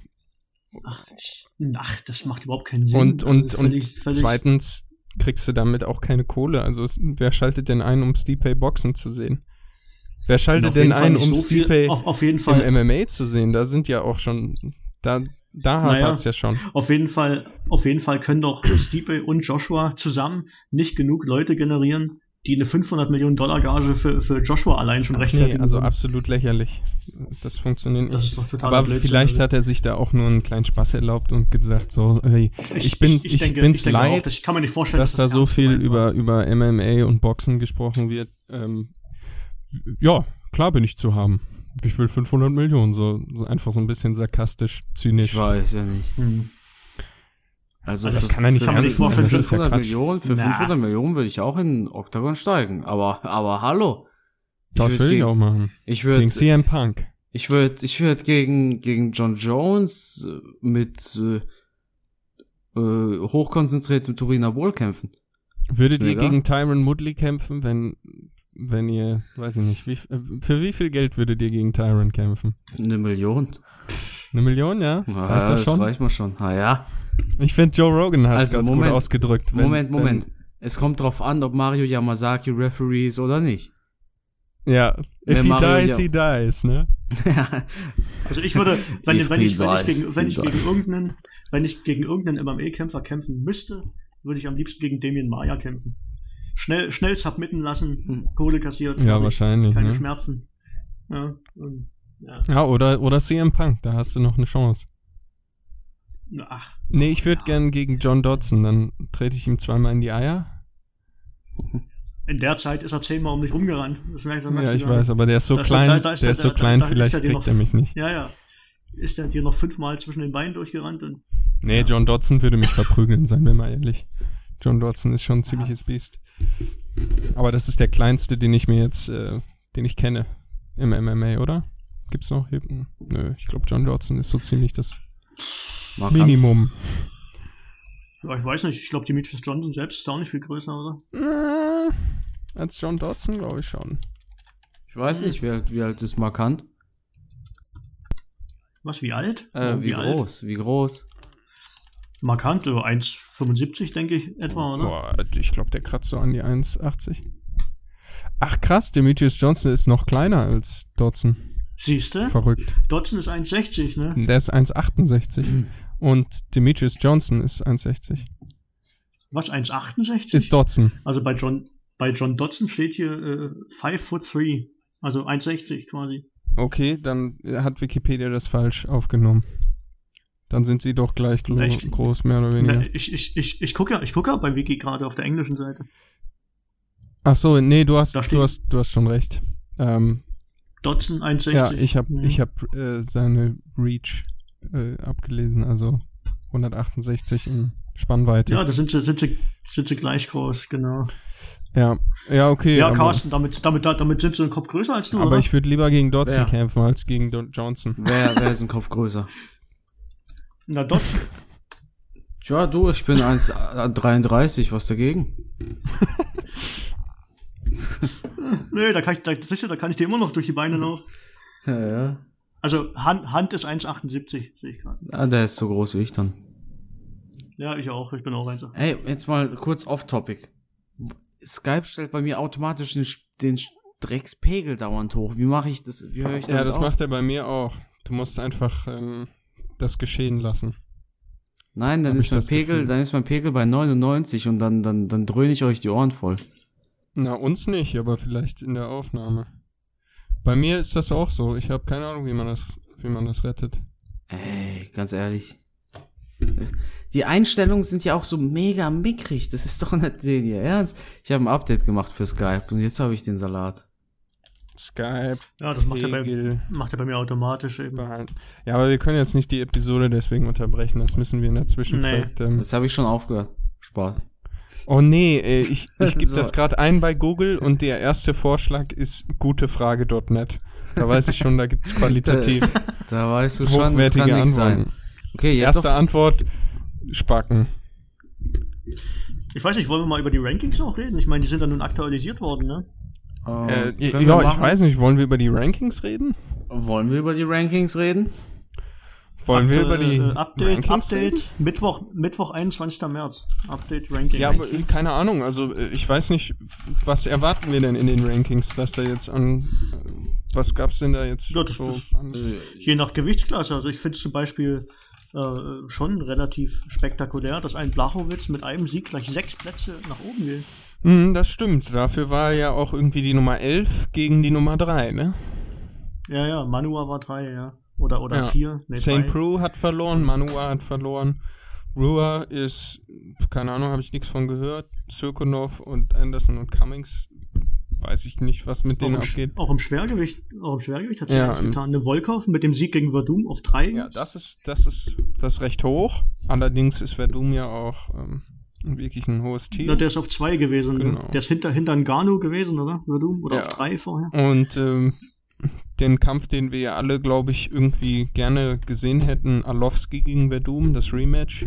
Ach, das macht überhaupt keinen Sinn. Und zweitens kriegst du damit auch keine Kohle. Also wer schaltet denn ein, um Stipe Boxen zu sehen? Wer schaltet denn ein, um Stipe im MMA zu sehen? Da sind ja auch schon... Da hat's ja schon. Auf jeden Fall können doch Stipe und Joshua zusammen nicht genug Leute generieren, die eine 500 Millionen Dollar Gage für Joshua allein schon rechtfertigen. Nee, also absolut lächerlich. Das funktioniert nicht. Das ist doch total Aber Blödsinn, vielleicht hat er sich da auch nur einen kleinen Spaß erlaubt und gesagt so, hey, ich bin's leid, ich kann mir nicht vorstellen, dass da so viel über MMA und Boxen gesprochen wird. Ja, klar bin ich zu haben. Ich will 500 Millionen, so einfach so ein bisschen sarkastisch, zynisch. Ich weiß ja nicht. Also das kann er nicht vorstellen. Für 500 Millionen würde ich auch in den Octagon steigen. Aber hallo. Das will ich auch machen. Gegen CM Punk. Ich würde gegen John Jones mit hochkonzentriertem Turinabol kämpfen. Würdet ihr gegen Tyron Woodley kämpfen, wenn ihr, weiß ich nicht, für wie viel Geld würdet ihr gegen Tyron kämpfen? 1 Million. 1 Million, ja? Reicht das schon? Reicht mal schon. Ja. Ich finde, Joe Rogan hat es ganz gut ausgedrückt. Moment. Es kommt drauf an, ob Mario Yamasaki Referee ist oder nicht. Ja, if he dies, he dies, ne? Also ich würde, wenn ich gegen irgendeinen MMA-Kämpfer kämpfen müsste, würde ich am liebsten gegen Demian Maia kämpfen. Schnell submitten lassen, Kohle kassiert. Ja, wahrscheinlich. Keine Schmerzen. Ja, Ja, oder CM Punk, da hast du noch eine Chance. Ach. Nee, ich würde gern gegen John Dodson, dann trete ich ihm zweimal in die Eier. In der Zeit ist er 10-mal um mich rumgerannt. Das merkst du ja, ich weiß, aber der ist so klein, vielleicht kriegt er mich nicht. Ja. Ist der dir noch 5-mal zwischen den Beinen durchgerannt? Nee, ja. John Dodson würde mich verprügeln, seien wir mal ehrlich. John Dodson ist schon ein ziemliches Biest. Aber das ist der kleinste, den ich kenne im MMA, oder? Gibt's noch? Nö, ich glaube John Dodson ist so ziemlich das Minimum. Ja, ich weiß nicht. Ich glaube, Demetrius Johnson selbst ist auch nicht viel größer, oder? Als John Dodson, glaube ich schon. Ich weiß nicht, wie alt ist Markant? Was, wie alt? Wie groß? Markant, 1,75, denke ich, etwa, oder? Boah, ich glaube, der kratzt so an die 1,80. Ach krass, Demetrius Johnson ist noch kleiner als Dodson. Siehste? Verrückt. Dodson ist 1,60, ne? Der ist 1,68. Und Demetrius Johnson ist 1,60. Was, 1,68? Ist Dodson. Also bei John Dodson steht hier 5'3", also 1,60 quasi. Okay, dann hat Wikipedia das falsch aufgenommen. Dann sind sie doch gleich groß, mehr oder weniger. Ich gucke ja bei Wiki gerade auf der englischen Seite. Ach so, nee, du hast schon recht. Dodson 1,60. Ja, ich hab seine Reach abgelesen, also 168 in Spannweite. Ja, da sind sie gleich groß, genau. Ja, okay. Ja, Carsten, damit sind sie einen Kopf größer als du, aber oder? Ich würde lieber gegen Dodson kämpfen als gegen Johnson. Wer ist ein Kopf größer? Na, Dodson. Tja, du, ich bin 1,33, was dagegen? Nö, da kann ich dir immer noch durch die Beine laufen. Ja. Also, Hand ist 1,78, sehe ich gerade. Ah, der ist so groß wie ich dann. Ja, ich auch, ich bin auch 1,78. Ey, jetzt mal kurz off-topic. Skype stellt bei mir automatisch den Dreckspegel dauernd hoch. Wie mache ich das? Wie höre ich das? Ja, das macht er bei mir auch. Du musst einfach das geschehen lassen. Nein, dann ist mein Pegel bei 99 und dann dröhne ich euch die Ohren voll. Na, uns nicht, aber vielleicht in der Aufnahme. Bei mir ist das auch so. Ich habe keine Ahnung, wie man das rettet. Ey, ganz ehrlich. Die Einstellungen sind ja auch so mega mickrig. Das ist doch nicht ihr Ernst. Ich habe ein Update gemacht für Skype und jetzt habe ich den Salat. Skype. Ja, das macht er bei mir automatisch eben. Ja, aber wir können jetzt nicht die Episode deswegen unterbrechen. Das müssen wir in der Zwischenzeit. Nee, das habe ich schon aufgehört. Spaß. Oh nee, ich gebe das gerade ein bei Google und der erste Vorschlag ist gutefrage.net. Da weiß ich schon, da gibt's qualitativ. Da weißt du schon, das kann nichts sein. Okay, jetzt erste Antwort, Spacken. Ich weiß nicht, wollen wir mal über die Rankings auch reden? Ich meine, die sind dann nun aktualisiert worden, ne? Ich weiß nicht, wollen wir über die Rankings reden? Wollen wir über die Rankings reden? Wollen wir über die Update, Mittwoch 21. März. Update Rankings. Ja, aber keine Ahnung, also ich weiß nicht, was erwarten wir denn in den Rankings, dass da jetzt was gab's denn da jetzt ja, so? Je nach Gewichtsklasse, also ich finde zum Beispiel schon relativ spektakulär, dass ein Blachowicz mit einem Sieg gleich 6 Plätze nach oben geht. Das stimmt, dafür war ja auch irgendwie die Nummer 11 gegen die Nummer 3, ne? Ja, Manua war 3, ja. Oder 4. Nee, St. Preux hat verloren, Manua hat verloren. Rua ist, keine Ahnung, habe ich nichts von gehört. Surkunov und Anderson und Cummings, weiß ich nicht, was mit denen abgeht. Auch im Schwergewicht hat sie ja getan. Eine Volkov mit dem Sieg gegen Verdum auf 3. Ja, das ist recht hoch. Allerdings ist Verdum ja auch wirklich ein hohes Team. Ja, der ist auf 2 gewesen. Genau. Der ist hinter Ngannou gewesen, oder? Verdum? Oder auf 3 vorher. Und den Kampf, den wir ja alle, glaube ich, irgendwie gerne gesehen hätten, Arlovski gegen Verdum, das Rematch,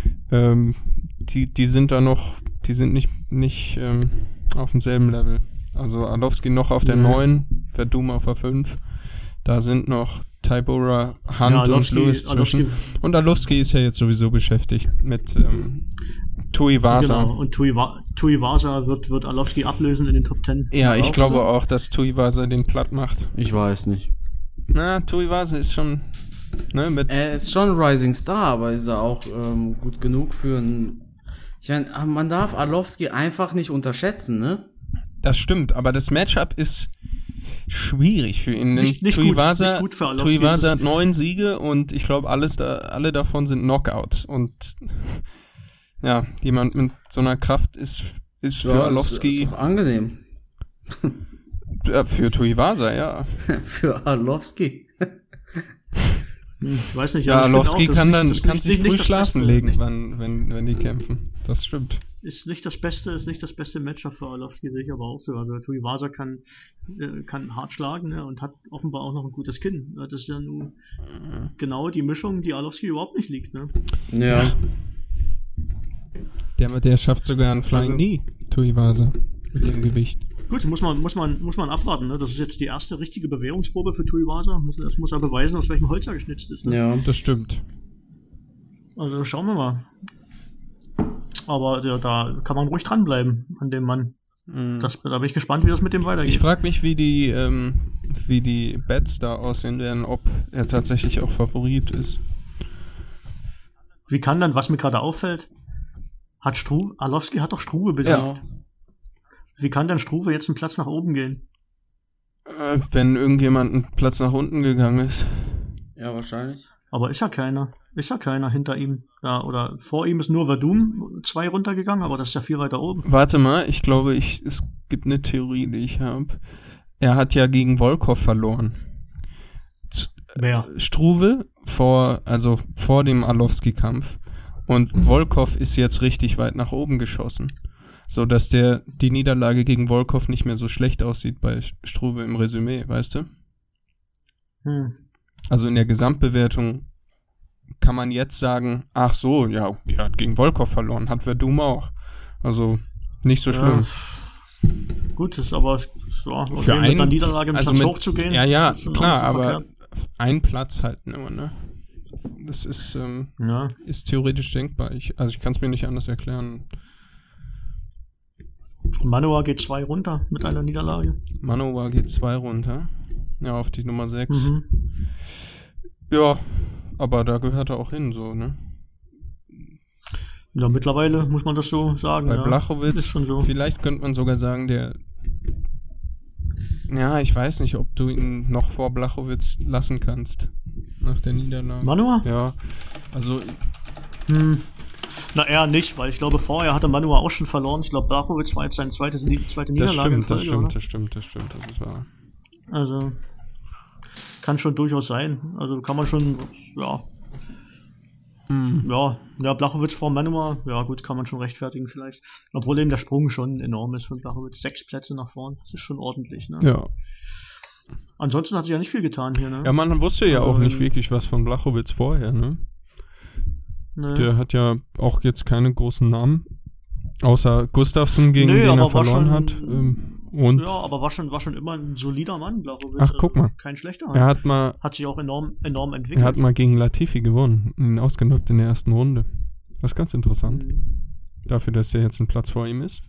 die sind da noch, die sind nicht auf demselben Level. Also Arlovski noch auf der 9, Verdum auf der 5. Da sind noch Tybura, Hunt und Lewis zwischen. Und Arlovski ist ja jetzt sowieso beschäftigt mit Tuivasa. Genau, und Tuivasa wird Arlovski ablösen in den Top 10. Ja, ich glaube auch, dass Tuivasa den platt macht. Ich weiß nicht. Na, Tuivasa ist schon, ne, er ist schon ein Rising Star, aber ist er auch gut genug für einen. Ich meine, man darf Arlovski einfach nicht unterschätzen, ne? Das stimmt, aber das Matchup ist schwierig für ihn. Nicht gut für Arlovski. Tuivasa hat 9 Siege und ich glaube, alle davon sind Knockouts. Und ja, jemand mit so einer Kraft ist für Arlovski... Ist doch angenehm. Ja, für Tuivasa, ja. Für Arlovski. Ich weiß nicht. Ja, Arlovski kann sich früh schlafen legen, nicht, wenn die kämpfen. Das stimmt. Ist nicht das beste Matchup für Arlovski, sehe ich aber auch so. Also Tuivasa kann hart schlagen, ne, und hat offenbar auch noch ein gutes Kinn. Das ist ja nun genau die Mischung, die Arlovski überhaupt nicht liegt, ne? Ja. Der schafft sogar einen Flying Knee, Tuivasa, mit dem Gewicht. Gut, muss man abwarten, ne? Das ist jetzt die erste richtige Bewährungsprobe für Tuivasa. Das muss er beweisen, aus welchem Holz er geschnitzt ist, ne? Ja, das stimmt. Also schauen wir mal. Aber da kann man ruhig dranbleiben an dem Mann. Da bin ich gespannt, wie das mit dem weitergeht. Ich frage mich, wie die Bets da aussehen werden, ob er tatsächlich auch Favorit ist. Wie kann dann, was mir gerade auffällt, Arlovski hat doch Struve besiegt. ja. Wie kann denn Struve jetzt einen Platz nach oben gehen? Wenn irgendjemand einen Platz nach unten gegangen ist. Ja, wahrscheinlich. Aber ist ja keiner. Ist ja keiner hinter ihm. Ja, oder vor ihm ist nur Verdum 2 runtergegangen, aber das ist ja viel weiter oben. Warte mal, ich glaube, es gibt eine Theorie, die ich habe. Er hat ja gegen Volkov verloren. Wer? Struve vor dem Arlovski-Kampf. Und Volkov ist jetzt richtig weit nach oben geschossen. So dass die Niederlage gegen Volkov nicht mehr so schlecht aussieht bei Struve im Resümee, weißt du? Also in der Gesamtbewertung kann man jetzt sagen, ach so, ja, er hat gegen Volkov verloren, hat Verdum auch. Also nicht so schlimm. Gut, ist aber ja, für mit einer Niederlage einen Platz hochzugehen. Ja, ist klar, aber verkehrt. ein Platz halt nur, ne? Das ist, ist theoretisch denkbar. Ich kann es mir nicht anders erklären. Manoa geht 2 runter mit einer Niederlage. Manoa geht 2 runter. Ja, auf die Nummer 6. Ja, aber da gehört er auch hin, so, ne? Ja, mittlerweile muss man das so sagen. Bei ja. Blachowicz, ist schon so. Vielleicht könnte man sogar sagen, ich weiß nicht, ob du ihn noch vor Blachowicz lassen kannst. Nach der Niederlage. Manoa? Ja, also... Na, eher nicht, weil ich glaube, vorher hatte Manoa auch schon verloren. Ich glaube, Blachowicz war jetzt seine zweite Niederlage in Folge. Das stimmt, das ist wahr. Also, kann schon durchaus sein. Also, kann man schon, ja, Blachowicz vor Manoa, ja gut, kann man schon rechtfertigen vielleicht. Obwohl eben der Sprung schon enorm ist von Blachowicz. 6 Plätze nach vorn, das ist schon ordentlich, ne? Ja. Ansonsten hat sich ja nicht viel getan hier, ne? Ja, man wusste ja auch nicht wirklich was von Blachowicz vorher, ne? Nee. Der hat ja auch jetzt keine großen Namen, außer Gustafsson, gegen den er verloren hat. Und ja, aber war schon immer ein solider Mann, Blachowicz. Ach, guck mal. Kein schlechter. Hat sich auch enorm entwickelt. Er hat mal gegen Latifi gewonnen, ihn ausgenockt in der ersten Runde. Das ist ganz interessant. Dafür, dass der jetzt ein Platz vor ihm ist.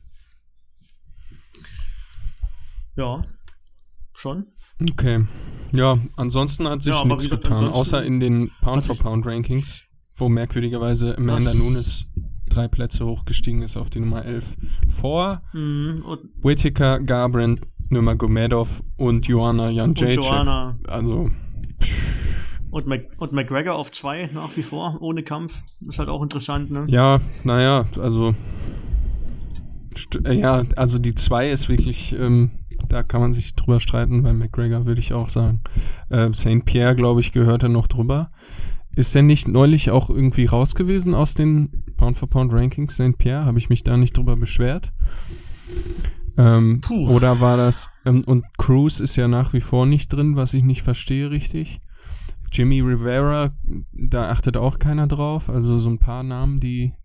Ja, schon. Okay. Ja, ansonsten hat sich nichts getan, außer in den Pound-for-Pound-Rankings, wo merkwürdigerweise Amanda Nunes 3 Plätze hochgestiegen ist auf die Nummer 11. Vor Whittaker, Garbrandt, Nurmagomedov und Joanna Jędrzejczyk. Also... Und McGregor auf 2 nach wie vor, ohne Kampf. Ist halt auch interessant, ne? Ja, naja, also... also die 2 ist wirklich... da kann man sich drüber streiten, bei McGregor würde ich auch sagen. St. Pierre, glaube ich, gehört er noch drüber. Ist der nicht neulich auch irgendwie raus gewesen aus den Pound-for-Pound-Rankings, St. Pierre? Habe ich mich da nicht drüber beschwert? Oder war das... und Cruz ist ja nach wie vor nicht drin, was ich nicht verstehe richtig. Jimmy Rivera, da achtet auch keiner drauf. Also so ein paar Namen, die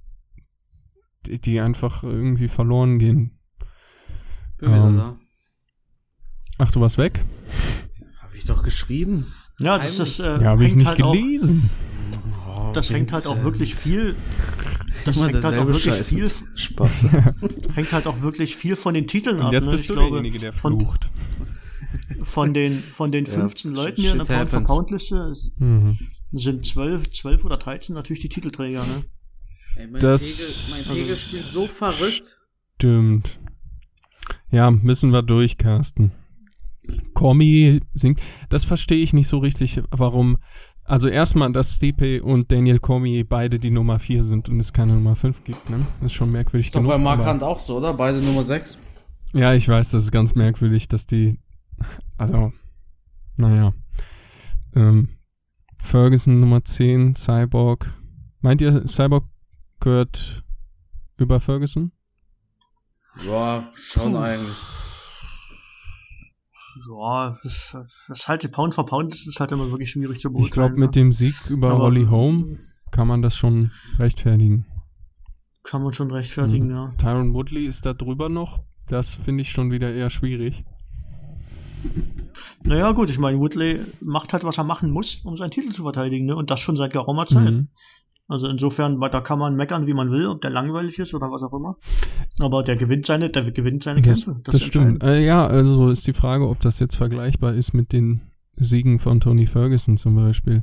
einfach irgendwie verloren gehen. Bin wieder da. Ach, du warst weg? Hab ich doch geschrieben. Ja, das ist, habe ich nicht gelesen. Das hängt halt auch wirklich viel. Das hängt halt auch wirklich viel. Spaß. Hängt halt auch wirklich viel von den Titeln ab. Und jetzt bist du derjenige, der flucht. Von den 15 Leuten hier in der Pound-for-Pound-Liste sind 12 oder 13 natürlich die Titelträger, ne? Ey, mein Pegel spielt so verrückt. Stimmt. Ja, müssen wir durch, Carsten. Cormier singt. Das verstehe ich nicht so richtig, warum. Also erstmal, dass Stipe und Daniel Cormier beide die Nummer 4 sind und es keine Nummer 5 gibt, ne? Das ist schon merkwürdig. Ist doch bei Mark Hunt auch so, oder? Beide Nummer 6. Ja, ich weiß, das ist ganz merkwürdig, dass die, also, naja. Ferguson Nummer 10, Cyborg. Meint ihr, Cyborg gehört über Ferguson? Ja, schon eigentlich. Ja, das halt die Pound for Pound, das ist halt immer wirklich schwierig zu beurteilen. Ich glaube, mit dem Sieg über Holly Holm kann man das schon rechtfertigen. Kann man schon rechtfertigen, ja. Tyron Woodley ist da drüber noch. Das finde ich schon wieder eher schwierig. Naja, gut, ich meine, Woodley macht halt, was er machen muss, um seinen Titel zu verteidigen, ne? Und das schon seit geraumer Zeit. Also insofern, da kann man meckern, wie man will, ob der langweilig ist oder was auch immer. Aber der gewinnt seine Kämpfe. Das stimmt. Ja, also ist die Frage, ob das jetzt vergleichbar ist mit den Siegen von Tony Ferguson zum Beispiel.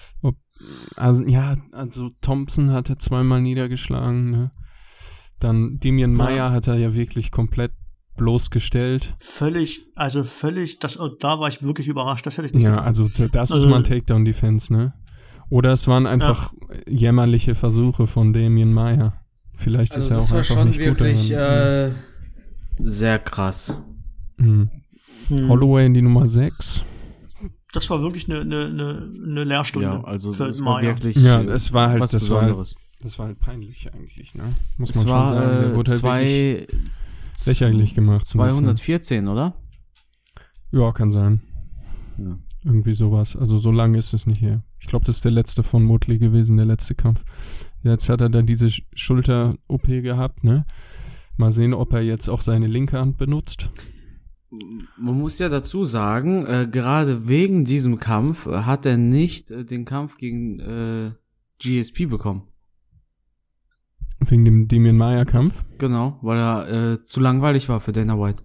Also Thompson hat er zweimal niedergeschlagen, ne? Dann Demian Maia hat er ja wirklich komplett bloßgestellt. Völlig, da war ich wirklich überrascht, das hätte ich nicht gedacht. Also das ist mal ein Takedown-Defense, ne? Oder es waren einfach jämmerliche Versuche von Demian Maia. Vielleicht also ist er auch einfach nicht gut. Das war schon wirklich sehr krass. Holloway in die Nummer 6. Das war wirklich eine Lehrstunde. Ja, also das war wirklich es war halt was Besonderes. Das war halt peinlich eigentlich, ne? Muss man schon sagen. Der wurde halt lächerlich gemacht. 214, oder? Ja, kann sein. Ja. Irgendwie sowas. Also so lange ist es nicht her. Ich glaube, das ist der letzte von Woodley gewesen, der letzte Kampf. Jetzt hat er da diese Schulter-OP gehabt, ne? Mal sehen, ob er jetzt auch seine linke Hand benutzt. Man muss ja dazu sagen, gerade wegen diesem Kampf hat er nicht den Kampf gegen GSP bekommen. Wegen dem Demian Maia-Kampf? Genau, weil er zu langweilig war für Dana White.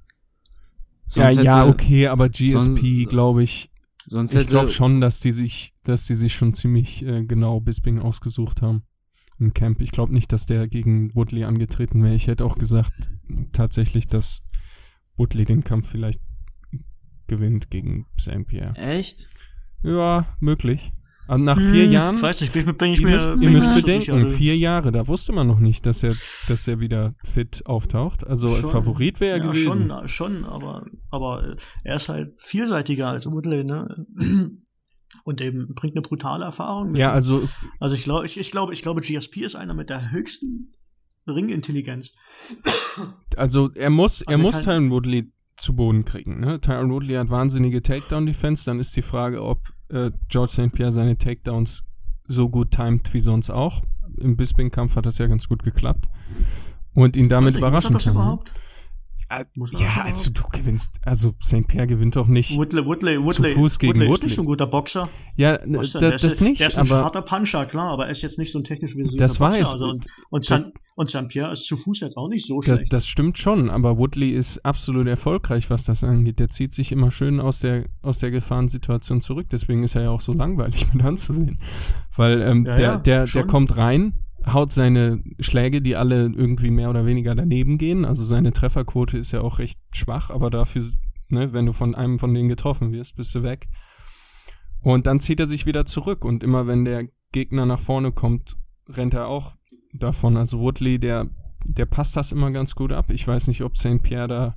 Okay, aber GSP, glaube ich, ich glaube schon, dass die sich schon ziemlich genau Bisping ausgesucht haben im Camp. Ich glaube nicht, dass der gegen Woodley angetreten wäre. Ich hätte auch gesagt, tatsächlich, dass Woodley den Kampf vielleicht gewinnt gegen St. Pierre. Echt? Ja, möglich. Und nach 4 Jahren, ich weiß nicht, ihr müsst bedenken, 4 Jahre, da wusste man noch nicht, dass er wieder fit auftaucht. Also schon, Favorit wäre er gewesen. Schon, aber er ist halt vielseitiger als Woodley, ne? Und eben bringt eine brutale Erfahrung mit. Ja, also ich glaube, GSP ist einer mit der höchsten Ringintelligenz. Also er muss Tyron Woodley zu Boden kriegen, ne? Tyron Woodley hat wahnsinnige Takedown-Defense, dann ist die Frage, ob George St. Pierre seine Takedowns so gut timet wie sonst auch. Im Bisping-Kampf hat das ja ganz gut geklappt. Und ihn damit überraschen kann. Überhaupt? Also du gewinnst, also St. Pierre gewinnt doch nicht Woodley zu Fuß gegen Woodley. Ist nicht so ein guter Boxer. Ja, das nicht, der ist ein harter Puncher, klar, aber er ist jetzt nicht so ein technisch versierter Boxer. Also, und St. Pierre ist zu Fuß jetzt auch nicht so schlecht. Das stimmt schon, aber Woodley ist absolut erfolgreich, was das angeht. Der zieht sich immer schön aus der Gefahrensituation zurück, deswegen ist er ja auch so langweilig mit anzusehen. Weil der kommt rein, haut seine Schläge, die alle irgendwie mehr oder weniger daneben gehen. Also seine Trefferquote ist ja auch recht schwach, aber dafür, ne, wenn du von einem von denen getroffen wirst, bist du weg. Und dann zieht er sich wieder zurück und immer wenn der Gegner nach vorne kommt, rennt er auch davon. Also Woodley, der passt das immer ganz gut ab. Ich weiß nicht, ob St. Pierre da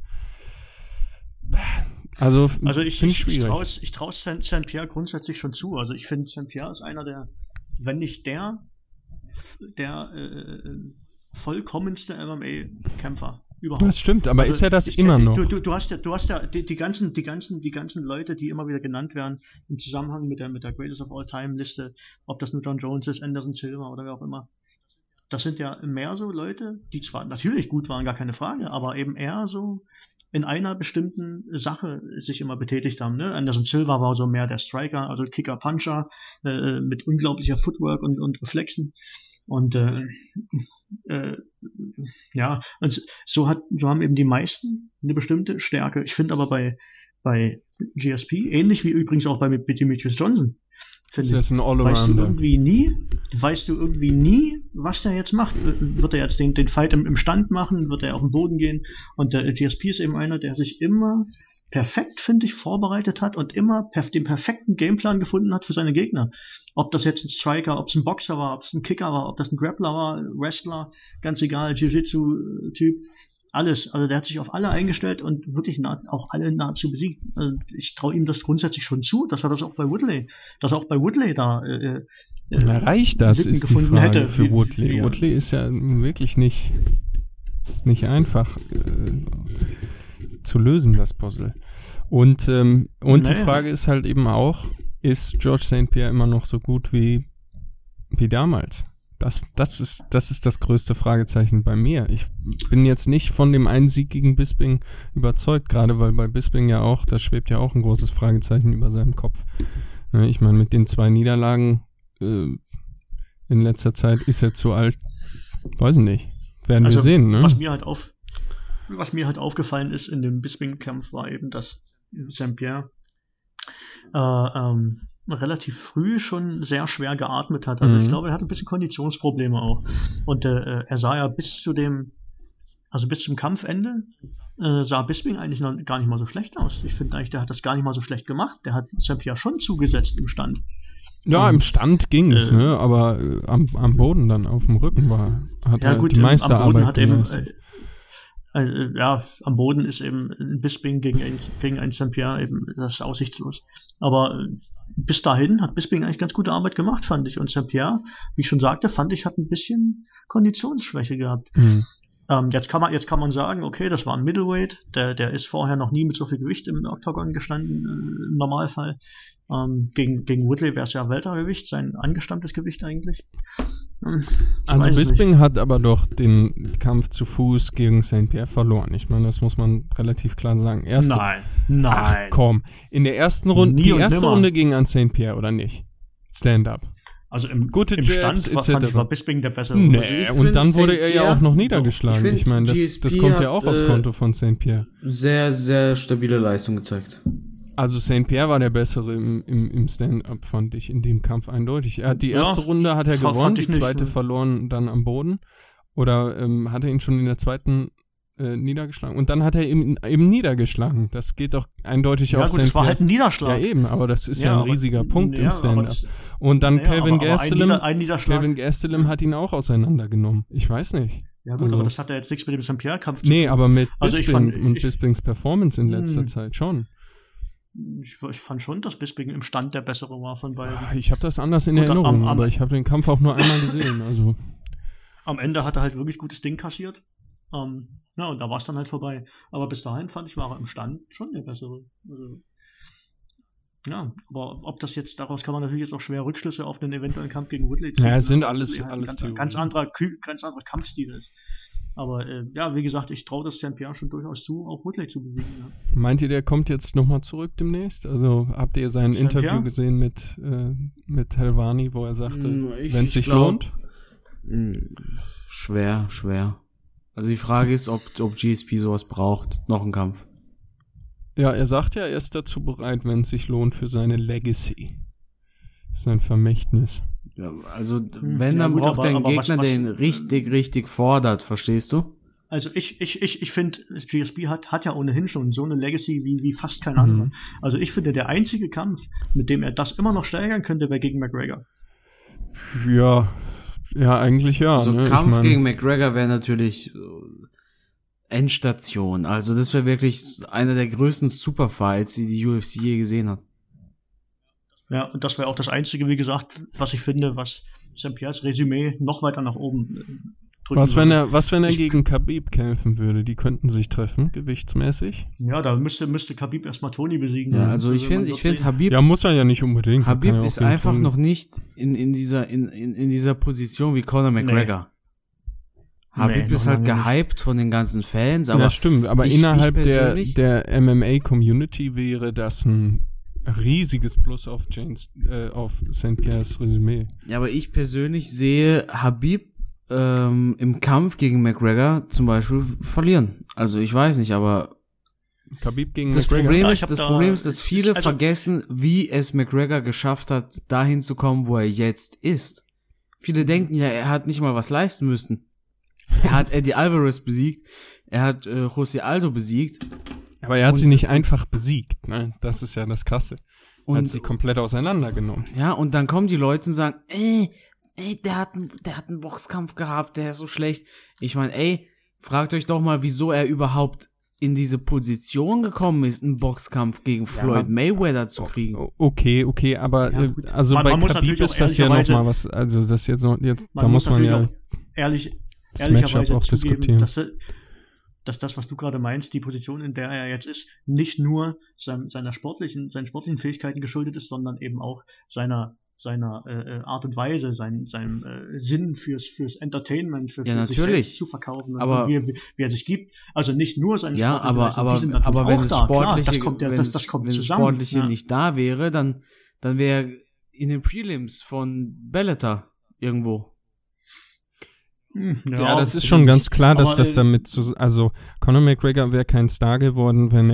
Also ich traue St. Pierre grundsätzlich schon zu. Also ich finde, St. Pierre ist einer der, wenn nicht der vollkommenste MMA-Kämpfer überhaupt. Das stimmt, aber ist ja das immer noch. Du hast ja die ganzen Leute, die immer wieder genannt werden im Zusammenhang mit der Greatest of All Time Liste, ob das nur John Jones ist, Anderson Silva oder wer auch immer. Das sind ja mehr so Leute, die zwar natürlich gut waren, gar keine Frage, aber eben eher so in einer bestimmten Sache sich immer betätigt haben, ne? Anderson Silva war so mehr der Striker, also Kicker, Puncher, mit unglaublicher Footwork und Reflexen. Und und so haben eben die meisten eine bestimmte Stärke. Ich finde aber bei GSP, ähnlich wie übrigens auch bei Demetrius Johnson, weißt du irgendwie nie, was der jetzt macht. Wird er jetzt den Fight im Stand machen? Wird er auf den Boden gehen? Und der GSP ist eben einer, der sich immer perfekt, finde ich, vorbereitet hat und immer den perfekten Gameplan gefunden hat für seine Gegner. Ob das jetzt ein Striker, ob es ein Boxer war, ob es ein Kicker war, ob das ein Grappler war, Wrestler, ganz egal, Jiu-Jitsu-Typ, alles. Also der hat sich auf alle eingestellt und wirklich auch alle nahezu besiegt. Also ich traue ihm das grundsätzlich schon zu, dass er das auch bei Woodley da reicht das, Lücken ist die gefunden Frage hätte. für Woodley. Woodley ist ja wirklich nicht einfach zu lösen, das Puzzle. Und die Frage ist halt eben auch, ist George St. Pierre immer noch so gut wie damals? Das ist das größte Fragezeichen bei mir. Ich bin jetzt nicht von dem einen Sieg gegen Bisping überzeugt, gerade weil bei Bisping ja auch, da schwebt ja auch ein großes Fragezeichen über seinem Kopf. Ich meine, mit den 2 Niederlagen in letzter Zeit ist er zu alt. Weiß ich nicht. Werden wir sehen, ne? Was mir halt aufgefallen ist in dem Bisping-Kampf war eben, dass St. Pierre relativ früh schon sehr schwer geatmet hat. Also ich glaube, er hat ein bisschen Konditionsprobleme auch. Und er sah ja bis zum Kampfende sah Bisping eigentlich noch gar nicht mal so schlecht aus. Ich finde eigentlich, der hat das gar nicht mal so schlecht gemacht. Der hat St. Pierre schon zugesetzt im Stand. Ja, im Stand ging's, ne? Aber am Boden dann auf dem Rücken hat er die meiste Arbeit geleistet. Am Boden ist eben Bisping gegen ein St. Pierre eben, das ist aussichtslos. Aber bis dahin hat Bisping eigentlich ganz gute Arbeit gemacht, fand ich. Und St. Pierre, wie ich schon sagte, fand ich, hat ein bisschen Konditionsschwäche gehabt. Jetzt kann man sagen, okay, das war ein Middleweight, der ist vorher noch nie mit so viel Gewicht im Octagon gestanden, im Normalfall. Gegen Woodley wäre es ja Weltergewicht, sein angestammtes Gewicht eigentlich. Also Bisping hat aber doch den Kampf zu Fuß gegen St. Pierre verloren. Ich meine, das muss man relativ klar sagen. Nein. Ach, komm. In der ersten Runde, Runde ging an St. Pierre, oder nicht? Stand-up. Also im Stand fand ich, war Bisping der bessere. Nee, also und dann wurde er ja auch noch niedergeschlagen. Ich meine, das kommt ja auch aufs Konto von St. Pierre. Sehr, sehr stabile Leistung gezeigt. Also St. Pierre war der Bessere im Stand-up, fand ich, in dem Kampf eindeutig. Die erste Runde hat er gewonnen, die zweite verloren dann am Boden. Oder hat er ihn schon in der zweiten niedergeschlagen? Und dann hat er ihn eben niedergeschlagen. Das geht doch eindeutig auf St. Pierre. Ja gut, das war halt ein Niederschlag. Ja eben, aber das ist ja ein riesiger Punkt im Stand-up. Und dann Kelvin Gastelum hat ihn auch auseinandergenommen. Ich weiß nicht. Ja gut, aber das hat ja jetzt nichts mit dem St. Pierre-Kampf zu tun. Nee, aber mit Bisping und Bispings Performance in letzter Zeit schon. Ich fand schon, dass Bisping im Stand der Bessere war von beiden. Ich habe das anders in Erinnerung, aber ich habe den Kampf auch nur einmal gesehen. Also am Ende hat er halt wirklich gutes Ding kassiert. Und da war es dann halt vorbei. Aber bis dahin fand ich, war er im Stand schon der Bessere. Also, ja, aber ob das jetzt, daraus kann man natürlich jetzt auch schwer Rückschlüsse auf den eventuellen Kampf gegen Woodley ziehen. Ja, es sind alles ganz anderer Kampfstil ist. Aber wie gesagt, ich traue das St. Pierre schon durchaus zu, auch Woodley zu besiegen. Ja. Meint ihr, der kommt jetzt nochmal zurück demnächst? Also habt ihr sein Interview gesehen mit Helwani, wo er sagte, wenn es sich lohnt? Schwer. Also die Frage ist, ob GSP sowas braucht. Noch ein Kampf. Ja, er sagt ja, er ist dazu bereit, wenn es sich lohnt für seine Legacy. Sein Vermächtnis. Ja, also wenn, dann braucht er einen Gegner, der ihn richtig fordert, verstehst du? Also ich finde, GSP hat ja ohnehin schon so eine Legacy wie fast kein anderer. Also ich finde, der einzige Kampf, mit dem er das immer noch steigern könnte, wäre gegen McGregor. Ja, eigentlich ja. Also Kampf gegen McGregor wäre natürlich Endstation. Also das wäre wirklich einer der größten Superfights, die UFC je gesehen hat. Ja, und das wäre auch das Einzige, wie gesagt, was ich finde, was St. Pierres Resümee noch weiter nach oben drücken würde. Was, wenn er gegen Khabib kämpfen würde? Die könnten sich treffen, gewichtsmäßig. Ja, da müsste Khabib erstmal Tony besiegen. Ja, also ich finde Khabib... Ja, muss er ja nicht unbedingt. Khabib ist einfach noch nicht in dieser Position wie Conor McGregor. Khabib ist halt gehypt von den ganzen Fans, aber... Ja, stimmt, aber innerhalb der MMA-Community wäre das ein riesiges Plus auf St. Pierres Resümee. Ja, aber ich persönlich sehe Khabib im Kampf gegen McGregor zum Beispiel verlieren. Also ich weiß nicht, aber Khabib gegen das McGregor. Problem ist, dass viele vergessen, wie es McGregor geschafft hat, dahin zu kommen, wo er jetzt ist. Viele denken ja, er hat nicht mal was leisten müssen. Er hat Eddie Alvarez besiegt, er hat José Aldo besiegt Aber er hat sie nicht einfach besiegt, ne? Das ist ja das Krasse. Er hat sie komplett auseinandergenommen. Ja, und dann kommen die Leute und sagen, der hat einen Boxkampf gehabt, der ist so schlecht. Ich meine, fragt euch doch mal, wieso er überhaupt in diese Position gekommen ist, einen Boxkampf gegen Floyd Mayweather zu kriegen. Okay, aber also man bei muss Khabib ist das ja noch mal was, also das jetzt noch, da muss man ja ehrlicherweise auch zugeben, dass das, was du gerade meinst, die Position, in der er jetzt ist, nicht nur seinen sportlichen Fähigkeiten geschuldet ist, sondern eben auch seiner Art und Weise, seinem Sinn fürs Entertainment, für sich selbst zu verkaufen und wie er sich gibt. Also nicht nur seine sportliche Leistung, die sind natürlich aber wenn auch das da. Sportliche, Klar, das kommt wenn zusammen. Wenn das Sportliche nicht da wäre, dann wäre er in den Prelims von Bellator irgendwo. Ja, das ist schon ganz klar, dass das damit also Conor McGregor wäre kein Star geworden, wenn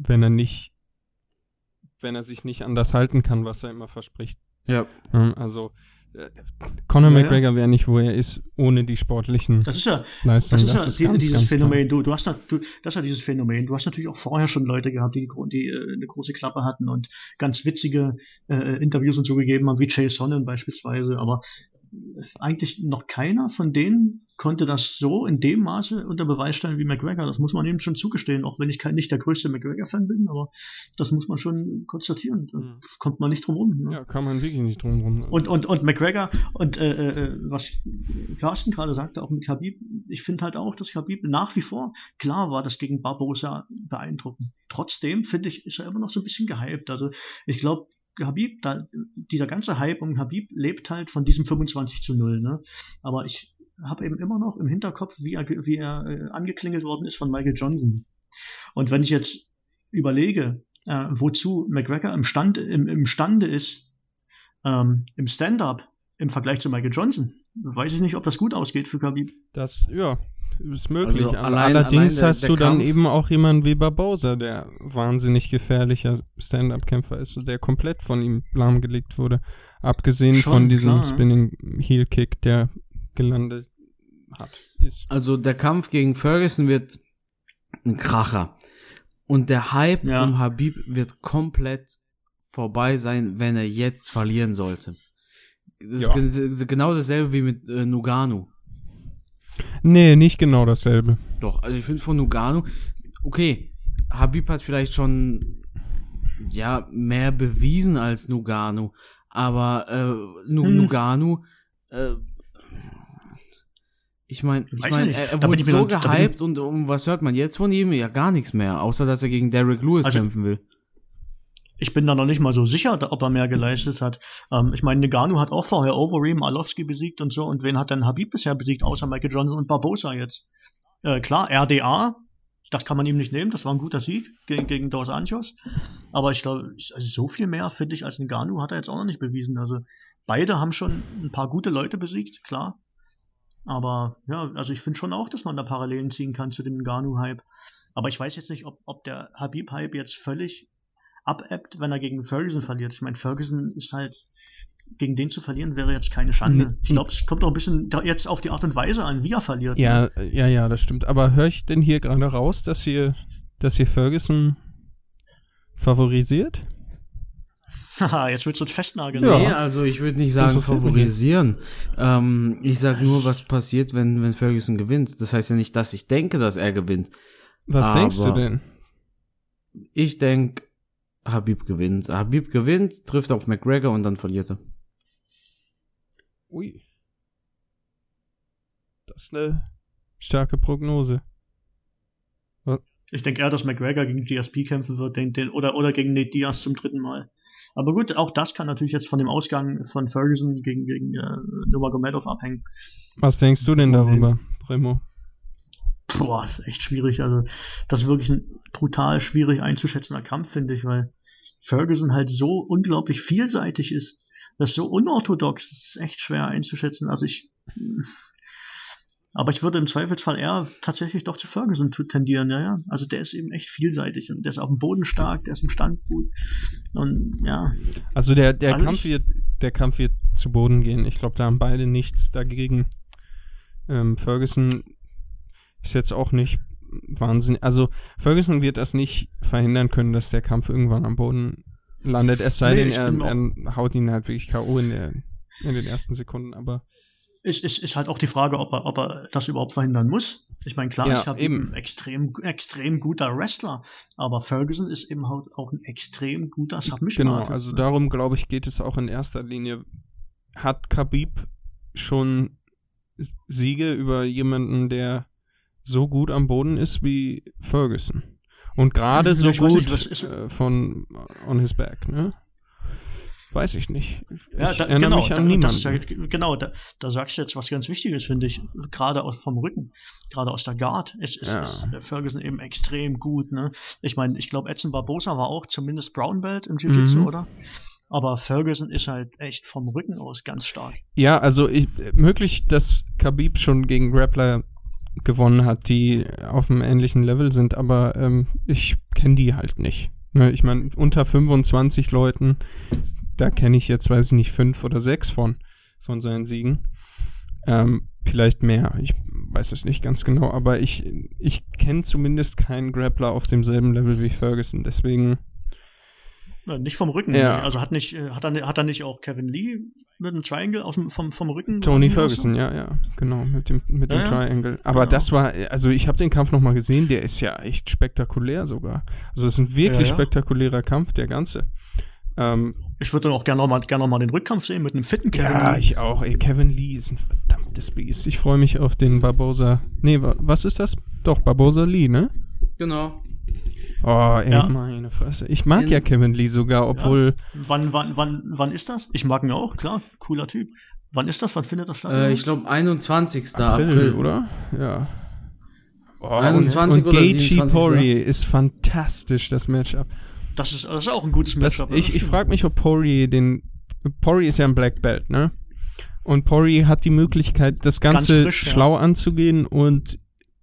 er sich nicht an das halten kann, was er immer verspricht. Ja. Also Conor McGregor wäre nicht, wo er ist, ohne die sportlichen Leistungen. Das ist ja dieses ganz Phänomen. Das ist ja dieses Phänomen. Du hast natürlich auch vorher schon Leute gehabt, die eine große Klappe hatten und ganz witzige Interviews und so gegeben haben, wie Chael Sonnen beispielsweise, aber eigentlich noch keiner von denen konnte das so in dem Maße unter Beweis stellen wie McGregor. Das muss man eben schon zugestehen, auch wenn ich nicht der größte McGregor-Fan bin, aber das muss man schon konstatieren. Da kommt man nicht drum rum. Ne? Ja, kann man wirklich nicht drum rum. Und McGregor und was Carsten gerade sagte, auch mit Khabib, ich finde halt auch, dass Khabib nach wie vor, klar war das gegen Barbosa beeindruckend. Trotzdem, finde ich, ist er immer noch so ein bisschen gehypt. Also ich glaube, Khabib, dieser ganze Hype um Khabib lebt halt von diesem 25-0, ne? Aber ich habe eben immer noch im Hinterkopf, wie er angeklingelt worden ist von Michael Johnson. Und wenn ich jetzt überlege, wozu McGregor imstande ist, im Stand-up im Vergleich zu Michael Johnson, weiß ich nicht, ob das gut ausgeht für Khabib. Das, ist möglich. Also allerdings allein hast du dann eben auch jemanden wie Barbosa, der wahnsinnig gefährlicher Stand-up-Kämpfer ist und der komplett von ihm lahmgelegt wurde. Abgesehen von diesem Spinning Heel Kick, der gelandet ist. Also der Kampf gegen Ferguson wird ein Kracher. Und der Hype um Khabib wird komplett vorbei sein, wenn er jetzt verlieren sollte. Das ist genau dasselbe wie mit Ngannou. Nee, nicht genau dasselbe. Doch, also ich finde von Ngannou, okay, Khabib hat vielleicht schon mehr bewiesen als Ngannou, aber Ngannou, ich meine, er wurde so gehypt und um was hört man jetzt von ihm? Ja, gar nichts mehr, außer dass er gegen Derrick Lewis kämpfen will. Ich bin da noch nicht mal so sicher, ob er mehr geleistet hat. Ich meine, Ngannou hat auch vorher Overeem, Arlovski besiegt und so. Und wen hat denn Khabib bisher besiegt, außer Michael Johnson und Barbosa jetzt? Klar, RDA, das kann man ihm nicht nehmen. Das war ein guter Sieg gegen Dos Anjos. Aber ich glaube, so viel mehr, finde ich, als Ngannou hat er jetzt auch noch nicht bewiesen. Also beide haben schon ein paar gute Leute besiegt, klar. Aber ja, also ich finde schon auch, dass man da Parallelen ziehen kann zu dem Ngannou-Hype. Aber ich weiß jetzt nicht, ob der Khabib-Hype jetzt völlig abebbt, wenn er gegen Ferguson verliert. Ich meine, Ferguson ist halt, gegen den zu verlieren, wäre jetzt keine Schande. Ich glaube, es kommt auch ein bisschen jetzt auf die Art und Weise an, wie er verliert. Ja, das stimmt. Aber höre ich denn hier gerade raus, dass ihr Ferguson favorisiert? Haha, jetzt willst du uns festnageln. Nee, also ich würde nicht sagen favorisieren. Ich sag nur, was passiert, wenn Ferguson gewinnt. Das heißt ja nicht, dass ich denke, dass er gewinnt. Was denkst du denn? Ich denke, Khabib gewinnt. Khabib gewinnt, trifft auf McGregor und dann verliert er. Ui. Das ist eine starke Prognose. Ich denke eher, dass McGregor gegen GSP kämpfen wird, oder gegen Nate Diaz zum 3. Mal. Aber gut, auch das kann natürlich jetzt von dem Ausgang von Ferguson gegen Nurmagomedov abhängen. Was denkst du denn darüber, Remo? Boah, echt schwierig. Also, das ist wirklich ein brutal schwierig einzuschätzender Kampf, finde ich, weil Ferguson halt so unglaublich vielseitig ist. Das ist so unorthodox, das ist echt schwer einzuschätzen. Aber ich würde im Zweifelsfall eher tatsächlich doch zu Ferguson tendieren, ja. Also der ist eben echt vielseitig und der ist auf dem Boden stark, der ist im Stand gut und ja. Also der Kampf wird zu Boden gehen. Ich glaube, da haben beide nichts dagegen. Ferguson ist jetzt auch nicht wahnsinnig. Also Ferguson wird das nicht verhindern können, dass der Kampf irgendwann am Boden landet. Es sei denn, er haut ihn halt wirklich K.O. in den ersten Sekunden, aber ist halt auch die Frage, ob er das überhaupt verhindern muss. Ich meine, klar, ist ja ein extrem guter Wrestler, aber Ferguson ist eben auch ein extrem guter Submission-Artist. Genau, also darum, glaube ich, geht es auch in erster Linie. Hat Khabib schon Siege über jemanden, der so gut am Boden ist wie Ferguson? Und gerade so gut von On His Back, ne? Weiß ich nicht. Ich erinnere mich an niemanden. Da sagst du jetzt was ganz Wichtiges, finde ich. Gerade vom Rücken, gerade aus der Guard ist Ferguson eben extrem gut. Ne? Ich meine, ich glaube, Edson Barbosa war auch zumindest Brown Belt im Jiu-Jitsu, oder? Aber Ferguson ist halt echt vom Rücken aus ganz stark. Ja, also möglich, dass Khabib schon gegen Grappler gewonnen hat, die auf einem ähnlichen Level sind, aber ich kenne die halt nicht. Ne? Ich meine, unter 25 Leuten, da kenne ich jetzt, weiß ich nicht, 5 oder 6 von seinen Siegen. Vielleicht mehr, ich weiß es nicht ganz genau, aber ich kenne zumindest keinen Grappler auf demselben Level wie Ferguson, deswegen. Nicht vom Rücken, also hat er nicht auch Kevin Lee mit einem Triangle vom Rücken? Tony Ferguson, ja, genau, mit dem Triangle. Aber das war, also ich habe den Kampf nochmal gesehen, der ist ja echt spektakulär sogar. Also das ist ein wirklich spektakulärer Kampf, der ganze. Ich würde dann auch gerne noch mal den Rückkampf sehen mit einem fitten Kevin Lee. Ja, ich auch. Kevin Lee ist ein verdammtes Biest. Ich freue mich auf den Barbosa. Nee, was ist das? Doch, Barbosa Lee, ne? Genau. Oh, meine Fresse. Ich mag ja Kevin Lee sogar, obwohl... Ja. Wann ist das? Ich mag ihn auch, klar. Cooler Typ. Wann ist das? Wann findet das statt? Ich glaube 21. April, oder? Ja. Oh, 21 und oder Gaethje 27. Poirier ist fantastisch, das Matchup. Das ist auch ein gutes Matchup. Ich frage mich, ob Poirier ist ja ein Black Belt, ne? Und Poirier hat die Möglichkeit, das Ganze schlau anzugehen und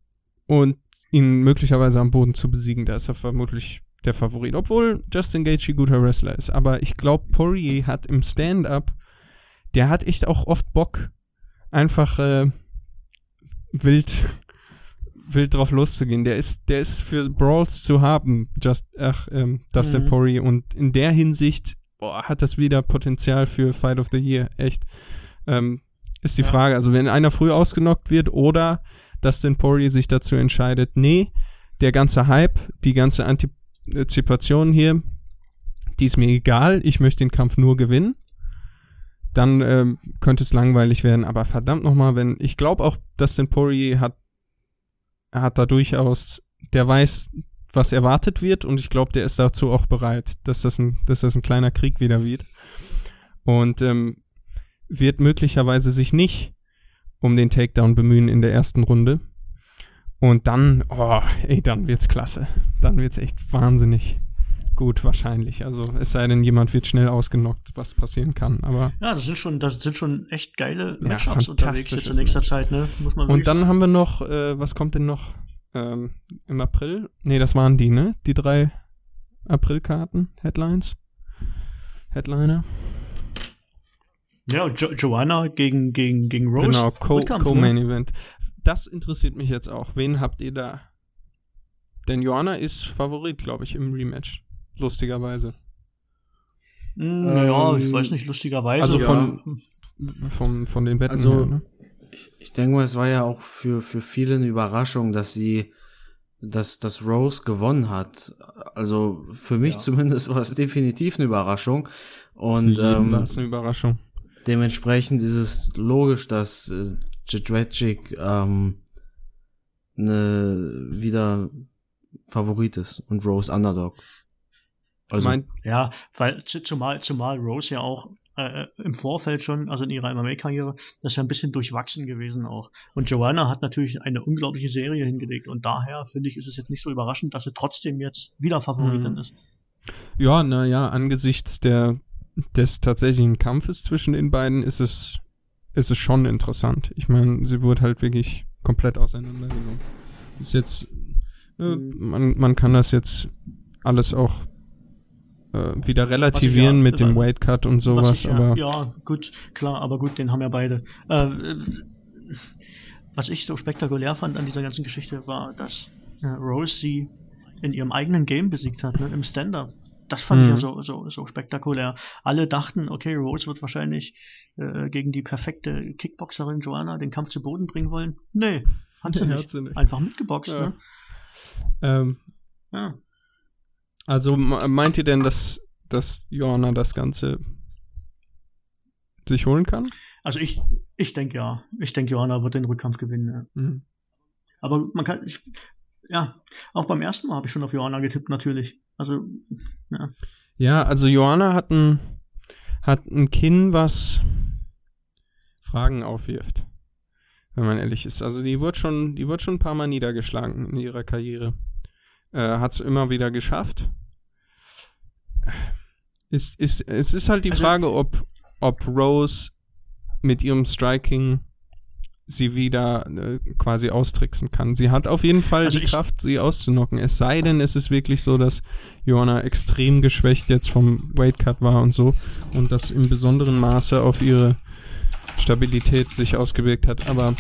ihn möglicherweise am Boden zu besiegen. Da ist er vermutlich der Favorit. Obwohl Justin Gaethje guter Wrestler ist. Aber ich glaube, Poirier hat im Stand-Up, der hat echt auch oft Bock, einfach wild drauf loszugehen. Der ist für Brawls zu haben, Dustin Poirier. Und in der Hinsicht hat das wieder Potenzial für Fight of the Year. Echt. Ist die Frage. Also wenn einer früh ausgenockt wird oder Dustin Poirier sich dazu entscheidet, nee, der ganze Hype, die ganze Antizipation hier, die ist mir egal, ich möchte den Kampf nur gewinnen, dann könnte es langweilig werden. Aber verdammt nochmal, ich glaube auch, Dustin Poirier hat da durchaus, der weiß, was erwartet wird und ich glaube, der ist dazu auch bereit, dass das ein kleiner Krieg wieder wird. Und wird möglicherweise sich nicht um den Takedown bemühen in der ersten Runde. Und dann, dann wird's klasse. Dann wird's echt wahnsinnig gut wahrscheinlich. Also es sei denn, jemand wird schnell ausgenockt, was passieren kann. Aber ja, das sind schon echt geile Matchups unterwegs jetzt in nächster Zeit, ne? Muss man und dann sagen. Haben wir noch, was kommt denn noch im April? Nee, das waren die, ne? Die 3 Aprilkarten, Headliner. Ja, Joanna gegen Rose. Genau, Co-Main Event. Das interessiert mich jetzt auch. Wen habt ihr da? Denn Joanna ist Favorit, glaube ich, im Rematch. Lustigerweise. Ja, ich weiß nicht, lustigerweise. Also von den Wetten her, ne? Ich denke mal, es war ja auch für viele eine Überraschung, dass Rose gewonnen hat. Also für mich zumindest war es definitiv eine Überraschung. Und war es eine Überraschung. Dementsprechend ist es logisch, dass Jędrzejczyk wieder Favorit ist und Rose Underdog. Also weil zumal Rose ja auch im Vorfeld schon, also in ihrer MMA-Karriere, das ist ja ein bisschen durchwachsen gewesen auch. Und Joanna hat natürlich eine unglaubliche Serie hingelegt und daher finde ich, ist es jetzt nicht so überraschend, dass sie trotzdem jetzt wieder Favoritin ist. Ja, angesichts des tatsächlichen Kampfes zwischen den beiden ist es schon interessant. Ich meine, sie wurde halt wirklich komplett auseinandergenommen. Ist jetzt, man kann das jetzt alles auch wieder relativieren mit dem Weight Cut und sowas. Ja, gut, klar, aber gut, den haben ja beide. Was ich so spektakulär fand an dieser ganzen Geschichte war, dass Rose sie in ihrem eigenen Game besiegt hat, ne, im Stand-Up. Das fand ich ja so spektakulär. Alle dachten, okay, Rose wird wahrscheinlich gegen die perfekte Kickboxerin Joanna den Kampf zu Boden bringen wollen. Nee, hat sie nicht. Einfach mitgeboxt, ja. Ne? Ja. Also meint ihr denn, dass Joanna das Ganze sich holen kann? Also ich denke ja. Ich denke, Joanna wird den Rückkampf gewinnen. Ja. Mhm. Aber man kann, auch beim ersten Mal habe ich schon auf Joanna getippt, natürlich. Also, ja. Ja, also Joanna hat ein Kinn, was Fragen aufwirft, wenn man ehrlich ist. Also die wird schon ein paar Mal niedergeschlagen in ihrer Karriere. Hat es immer wieder geschafft. Es ist halt die Frage, ob Rose mit ihrem Striking sie wieder quasi austricksen kann. Sie hat auf jeden Fall die Kraft, sie auszunocken. Es sei denn, es ist wirklich so, dass Joanna extrem geschwächt jetzt vom Weightcut war und so und das im besonderen Maße auf ihre Stabilität sich ausgewirkt hat. Aber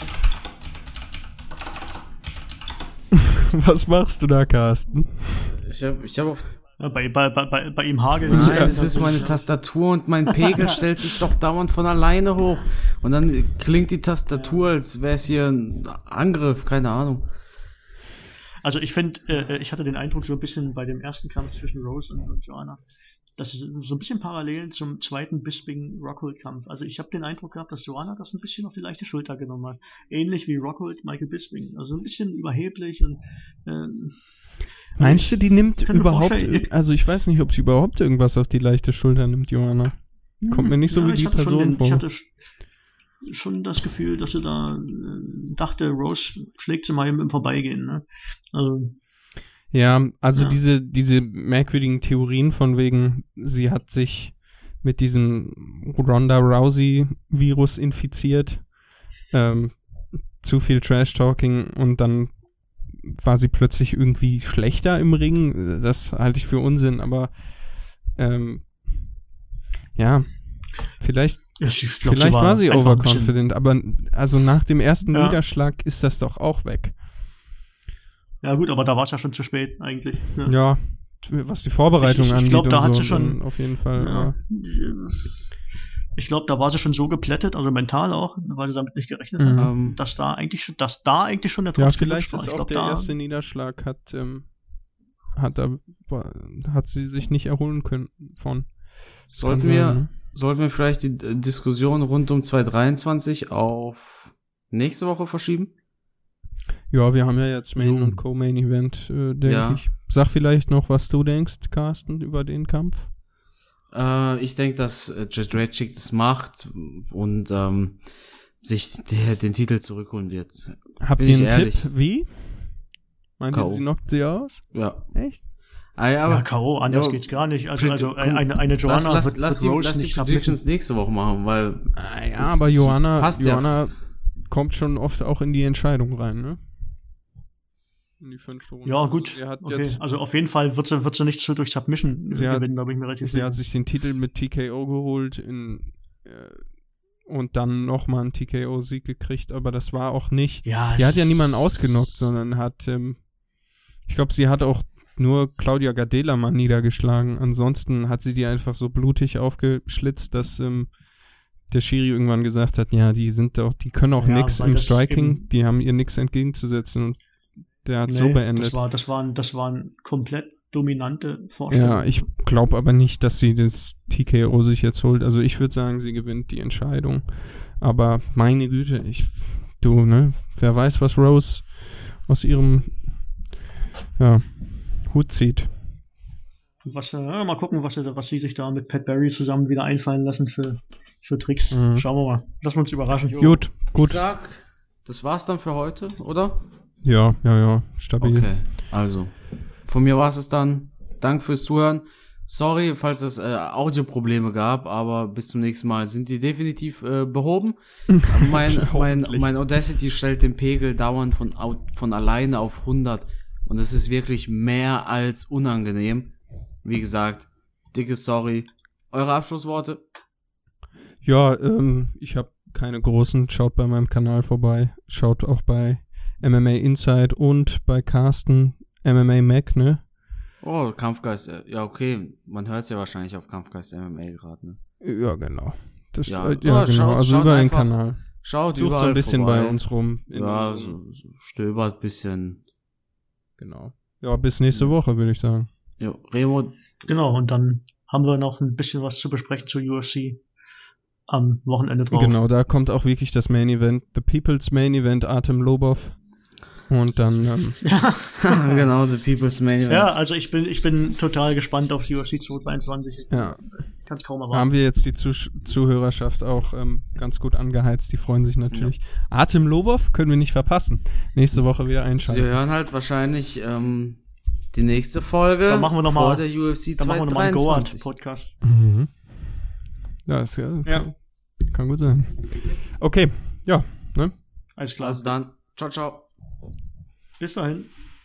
was machst du da, Carsten? Ich hab auf bei ihm hagelt. Nein, das ist meine Tastatur und mein Pegel stellt sich doch dauernd von alleine hoch. Und dann klingt die Tastatur, als wäre es hier ein Angriff, keine Ahnung. Also ich finde, ich hatte den Eindruck so ein bisschen bei dem ersten Kampf zwischen Rose und Joanna, das ist so ein bisschen parallel zum zweiten Bisping-Rockhold-Kampf. Also ich habe den Eindruck gehabt, dass Joanna das ein bisschen auf die leichte Schulter genommen hat. Ähnlich wie Rockhold Michael Bisping. Also ein bisschen überheblich und meinst du, die nimmt überhaupt, also ich weiß nicht, ob sie überhaupt irgendwas auf die leichte Schulter nimmt, Joanna. Kommt mir nicht so wie die Person vor. Ich hatte schon das Gefühl, dass sie da dachte, Rose schlägt sie mal im Vorbeigehen. Ne? Also, ja, also diese merkwürdigen Theorien von wegen, sie hat sich mit diesem Ronda Rousey-Virus infiziert, zu viel Trash-Talking und dann war sie plötzlich irgendwie schlechter im Ring. Das halte ich für Unsinn, aber ja, vielleicht war sie overconfident, aber also nach dem ersten Niederschlag ist das doch auch weg. Ja gut, aber da war es ja schon zu spät eigentlich. Ne? Ja, was die Vorbereitung angeht. Ich glaube, da hat so, sie schon auf jeden Fall. Ja. Ich glaube, da war sie schon so geplättet, also mental auch, weil sie damit nicht gerechnet hat, dass da eigentlich schon der Trotz vielleicht war. Ist auch der erste Niederschlag hat sie sich nicht erholen können von. Sollten wir vielleicht die Diskussion rund um 2023 auf nächste Woche verschieben? Ja, wir haben ja jetzt Main- und Co-Main-Event, denke ich. Sag vielleicht noch, was du denkst, Carsten, über den Kampf. Ich denke, dass Jędrzejczyk das macht und sich den Titel zurückholen wird. Habt ihr einen Tipp? Wie? Meint ihr, sie knockt sie aus? Ja. Echt? Ja, K.O., anders geht's gar nicht. Also eine Joanna lass die Predictions nächste Woche machen, weil aber Joanna kommt schon oft auch in die Entscheidung rein, ne? In die 5. Runde. Ja, gut. Okay. Also auf jeden Fall wird sie nicht so durch Submission gewinnen, da bin ich mir relativ sicher. Sie hat sich den Titel mit TKO geholt und dann nochmal einen TKO-Sieg gekriegt, aber das war auch nicht. Ja, die hat ja niemanden ausgenockt, sondern hat, ich glaube, sie hat auch nur Claudia Gadelha mal niedergeschlagen. Ansonsten hat sie die einfach so blutig aufgeschlitzt, dass der Schiri irgendwann gesagt hat, ja, die können auch nix im Striking, die haben ihr nix entgegenzusetzen und der hat so beendet. Das waren komplett dominante Vorstellungen. Ja, ich glaube aber nicht, dass sie das TKO sich jetzt holt. Also ich würde sagen, sie gewinnt die Entscheidung. Aber meine Güte, wer weiß, was Rose aus ihrem Hut zieht. Mal gucken, was sie sich da mit Pat Barry zusammen wieder einfallen lassen für Tricks. Schauen wir mal. Lassen wir uns überraschen. Gut. Ich sag, das war's dann für heute, oder? Ja, stabil. Okay, also, von mir war's es dann. Danke fürs Zuhören. Sorry, falls es Audioprobleme gab, aber bis zum nächsten Mal sind die definitiv behoben. Mein Audacity stellt den Pegel dauernd von alleine auf 100 und es ist wirklich mehr als unangenehm. Wie gesagt, dickes Sorry. Eure Abschlussworte? Ja, ich habe keine großen. Schaut bei meinem Kanal vorbei. Schaut auch bei MMA Insight und bei Carsten MMA Mac, ne? Oh, Kampfgeist, ja okay, man hört es ja wahrscheinlich auf Kampfgeist MMA gerade, ne? Ja, genau. Das, Ja, genau. schaut Also über den einfach, Kanal. Schaut Sucht überall so ein bisschen vorbei. bei uns rum. Ja, so stöbert ein bisschen. Genau. Ja, bis nächste Woche, würde ich sagen. Ja, Remo. Genau, und dann haben wir noch ein bisschen was zu besprechen zu UFC am Wochenende drauf. Genau, da kommt auch wirklich das Main Event, The People's Main Event, Artem Lobov. Und dann, Genau, The People's Main Event. Ja, also ich bin total gespannt auf UFC 223. Ja. Ich kann es kaum erwarten. haben wir jetzt die Zuhörerschaft auch ganz gut angeheizt. Die freuen sich natürlich. Artem Lobov können wir nicht verpassen. Nächste Woche wieder Sie einschalten. hören halt wahrscheinlich die nächste Folge Dann machen wir noch vor mal, der UFC Dann machen wir nochmal einen 223. Goat-Podcast. Mhm. Ja, ist, Ja. Kann gut sein. Okay, ja, ne? Alles klar. Also dann, ciao, ciao. Bis dahin.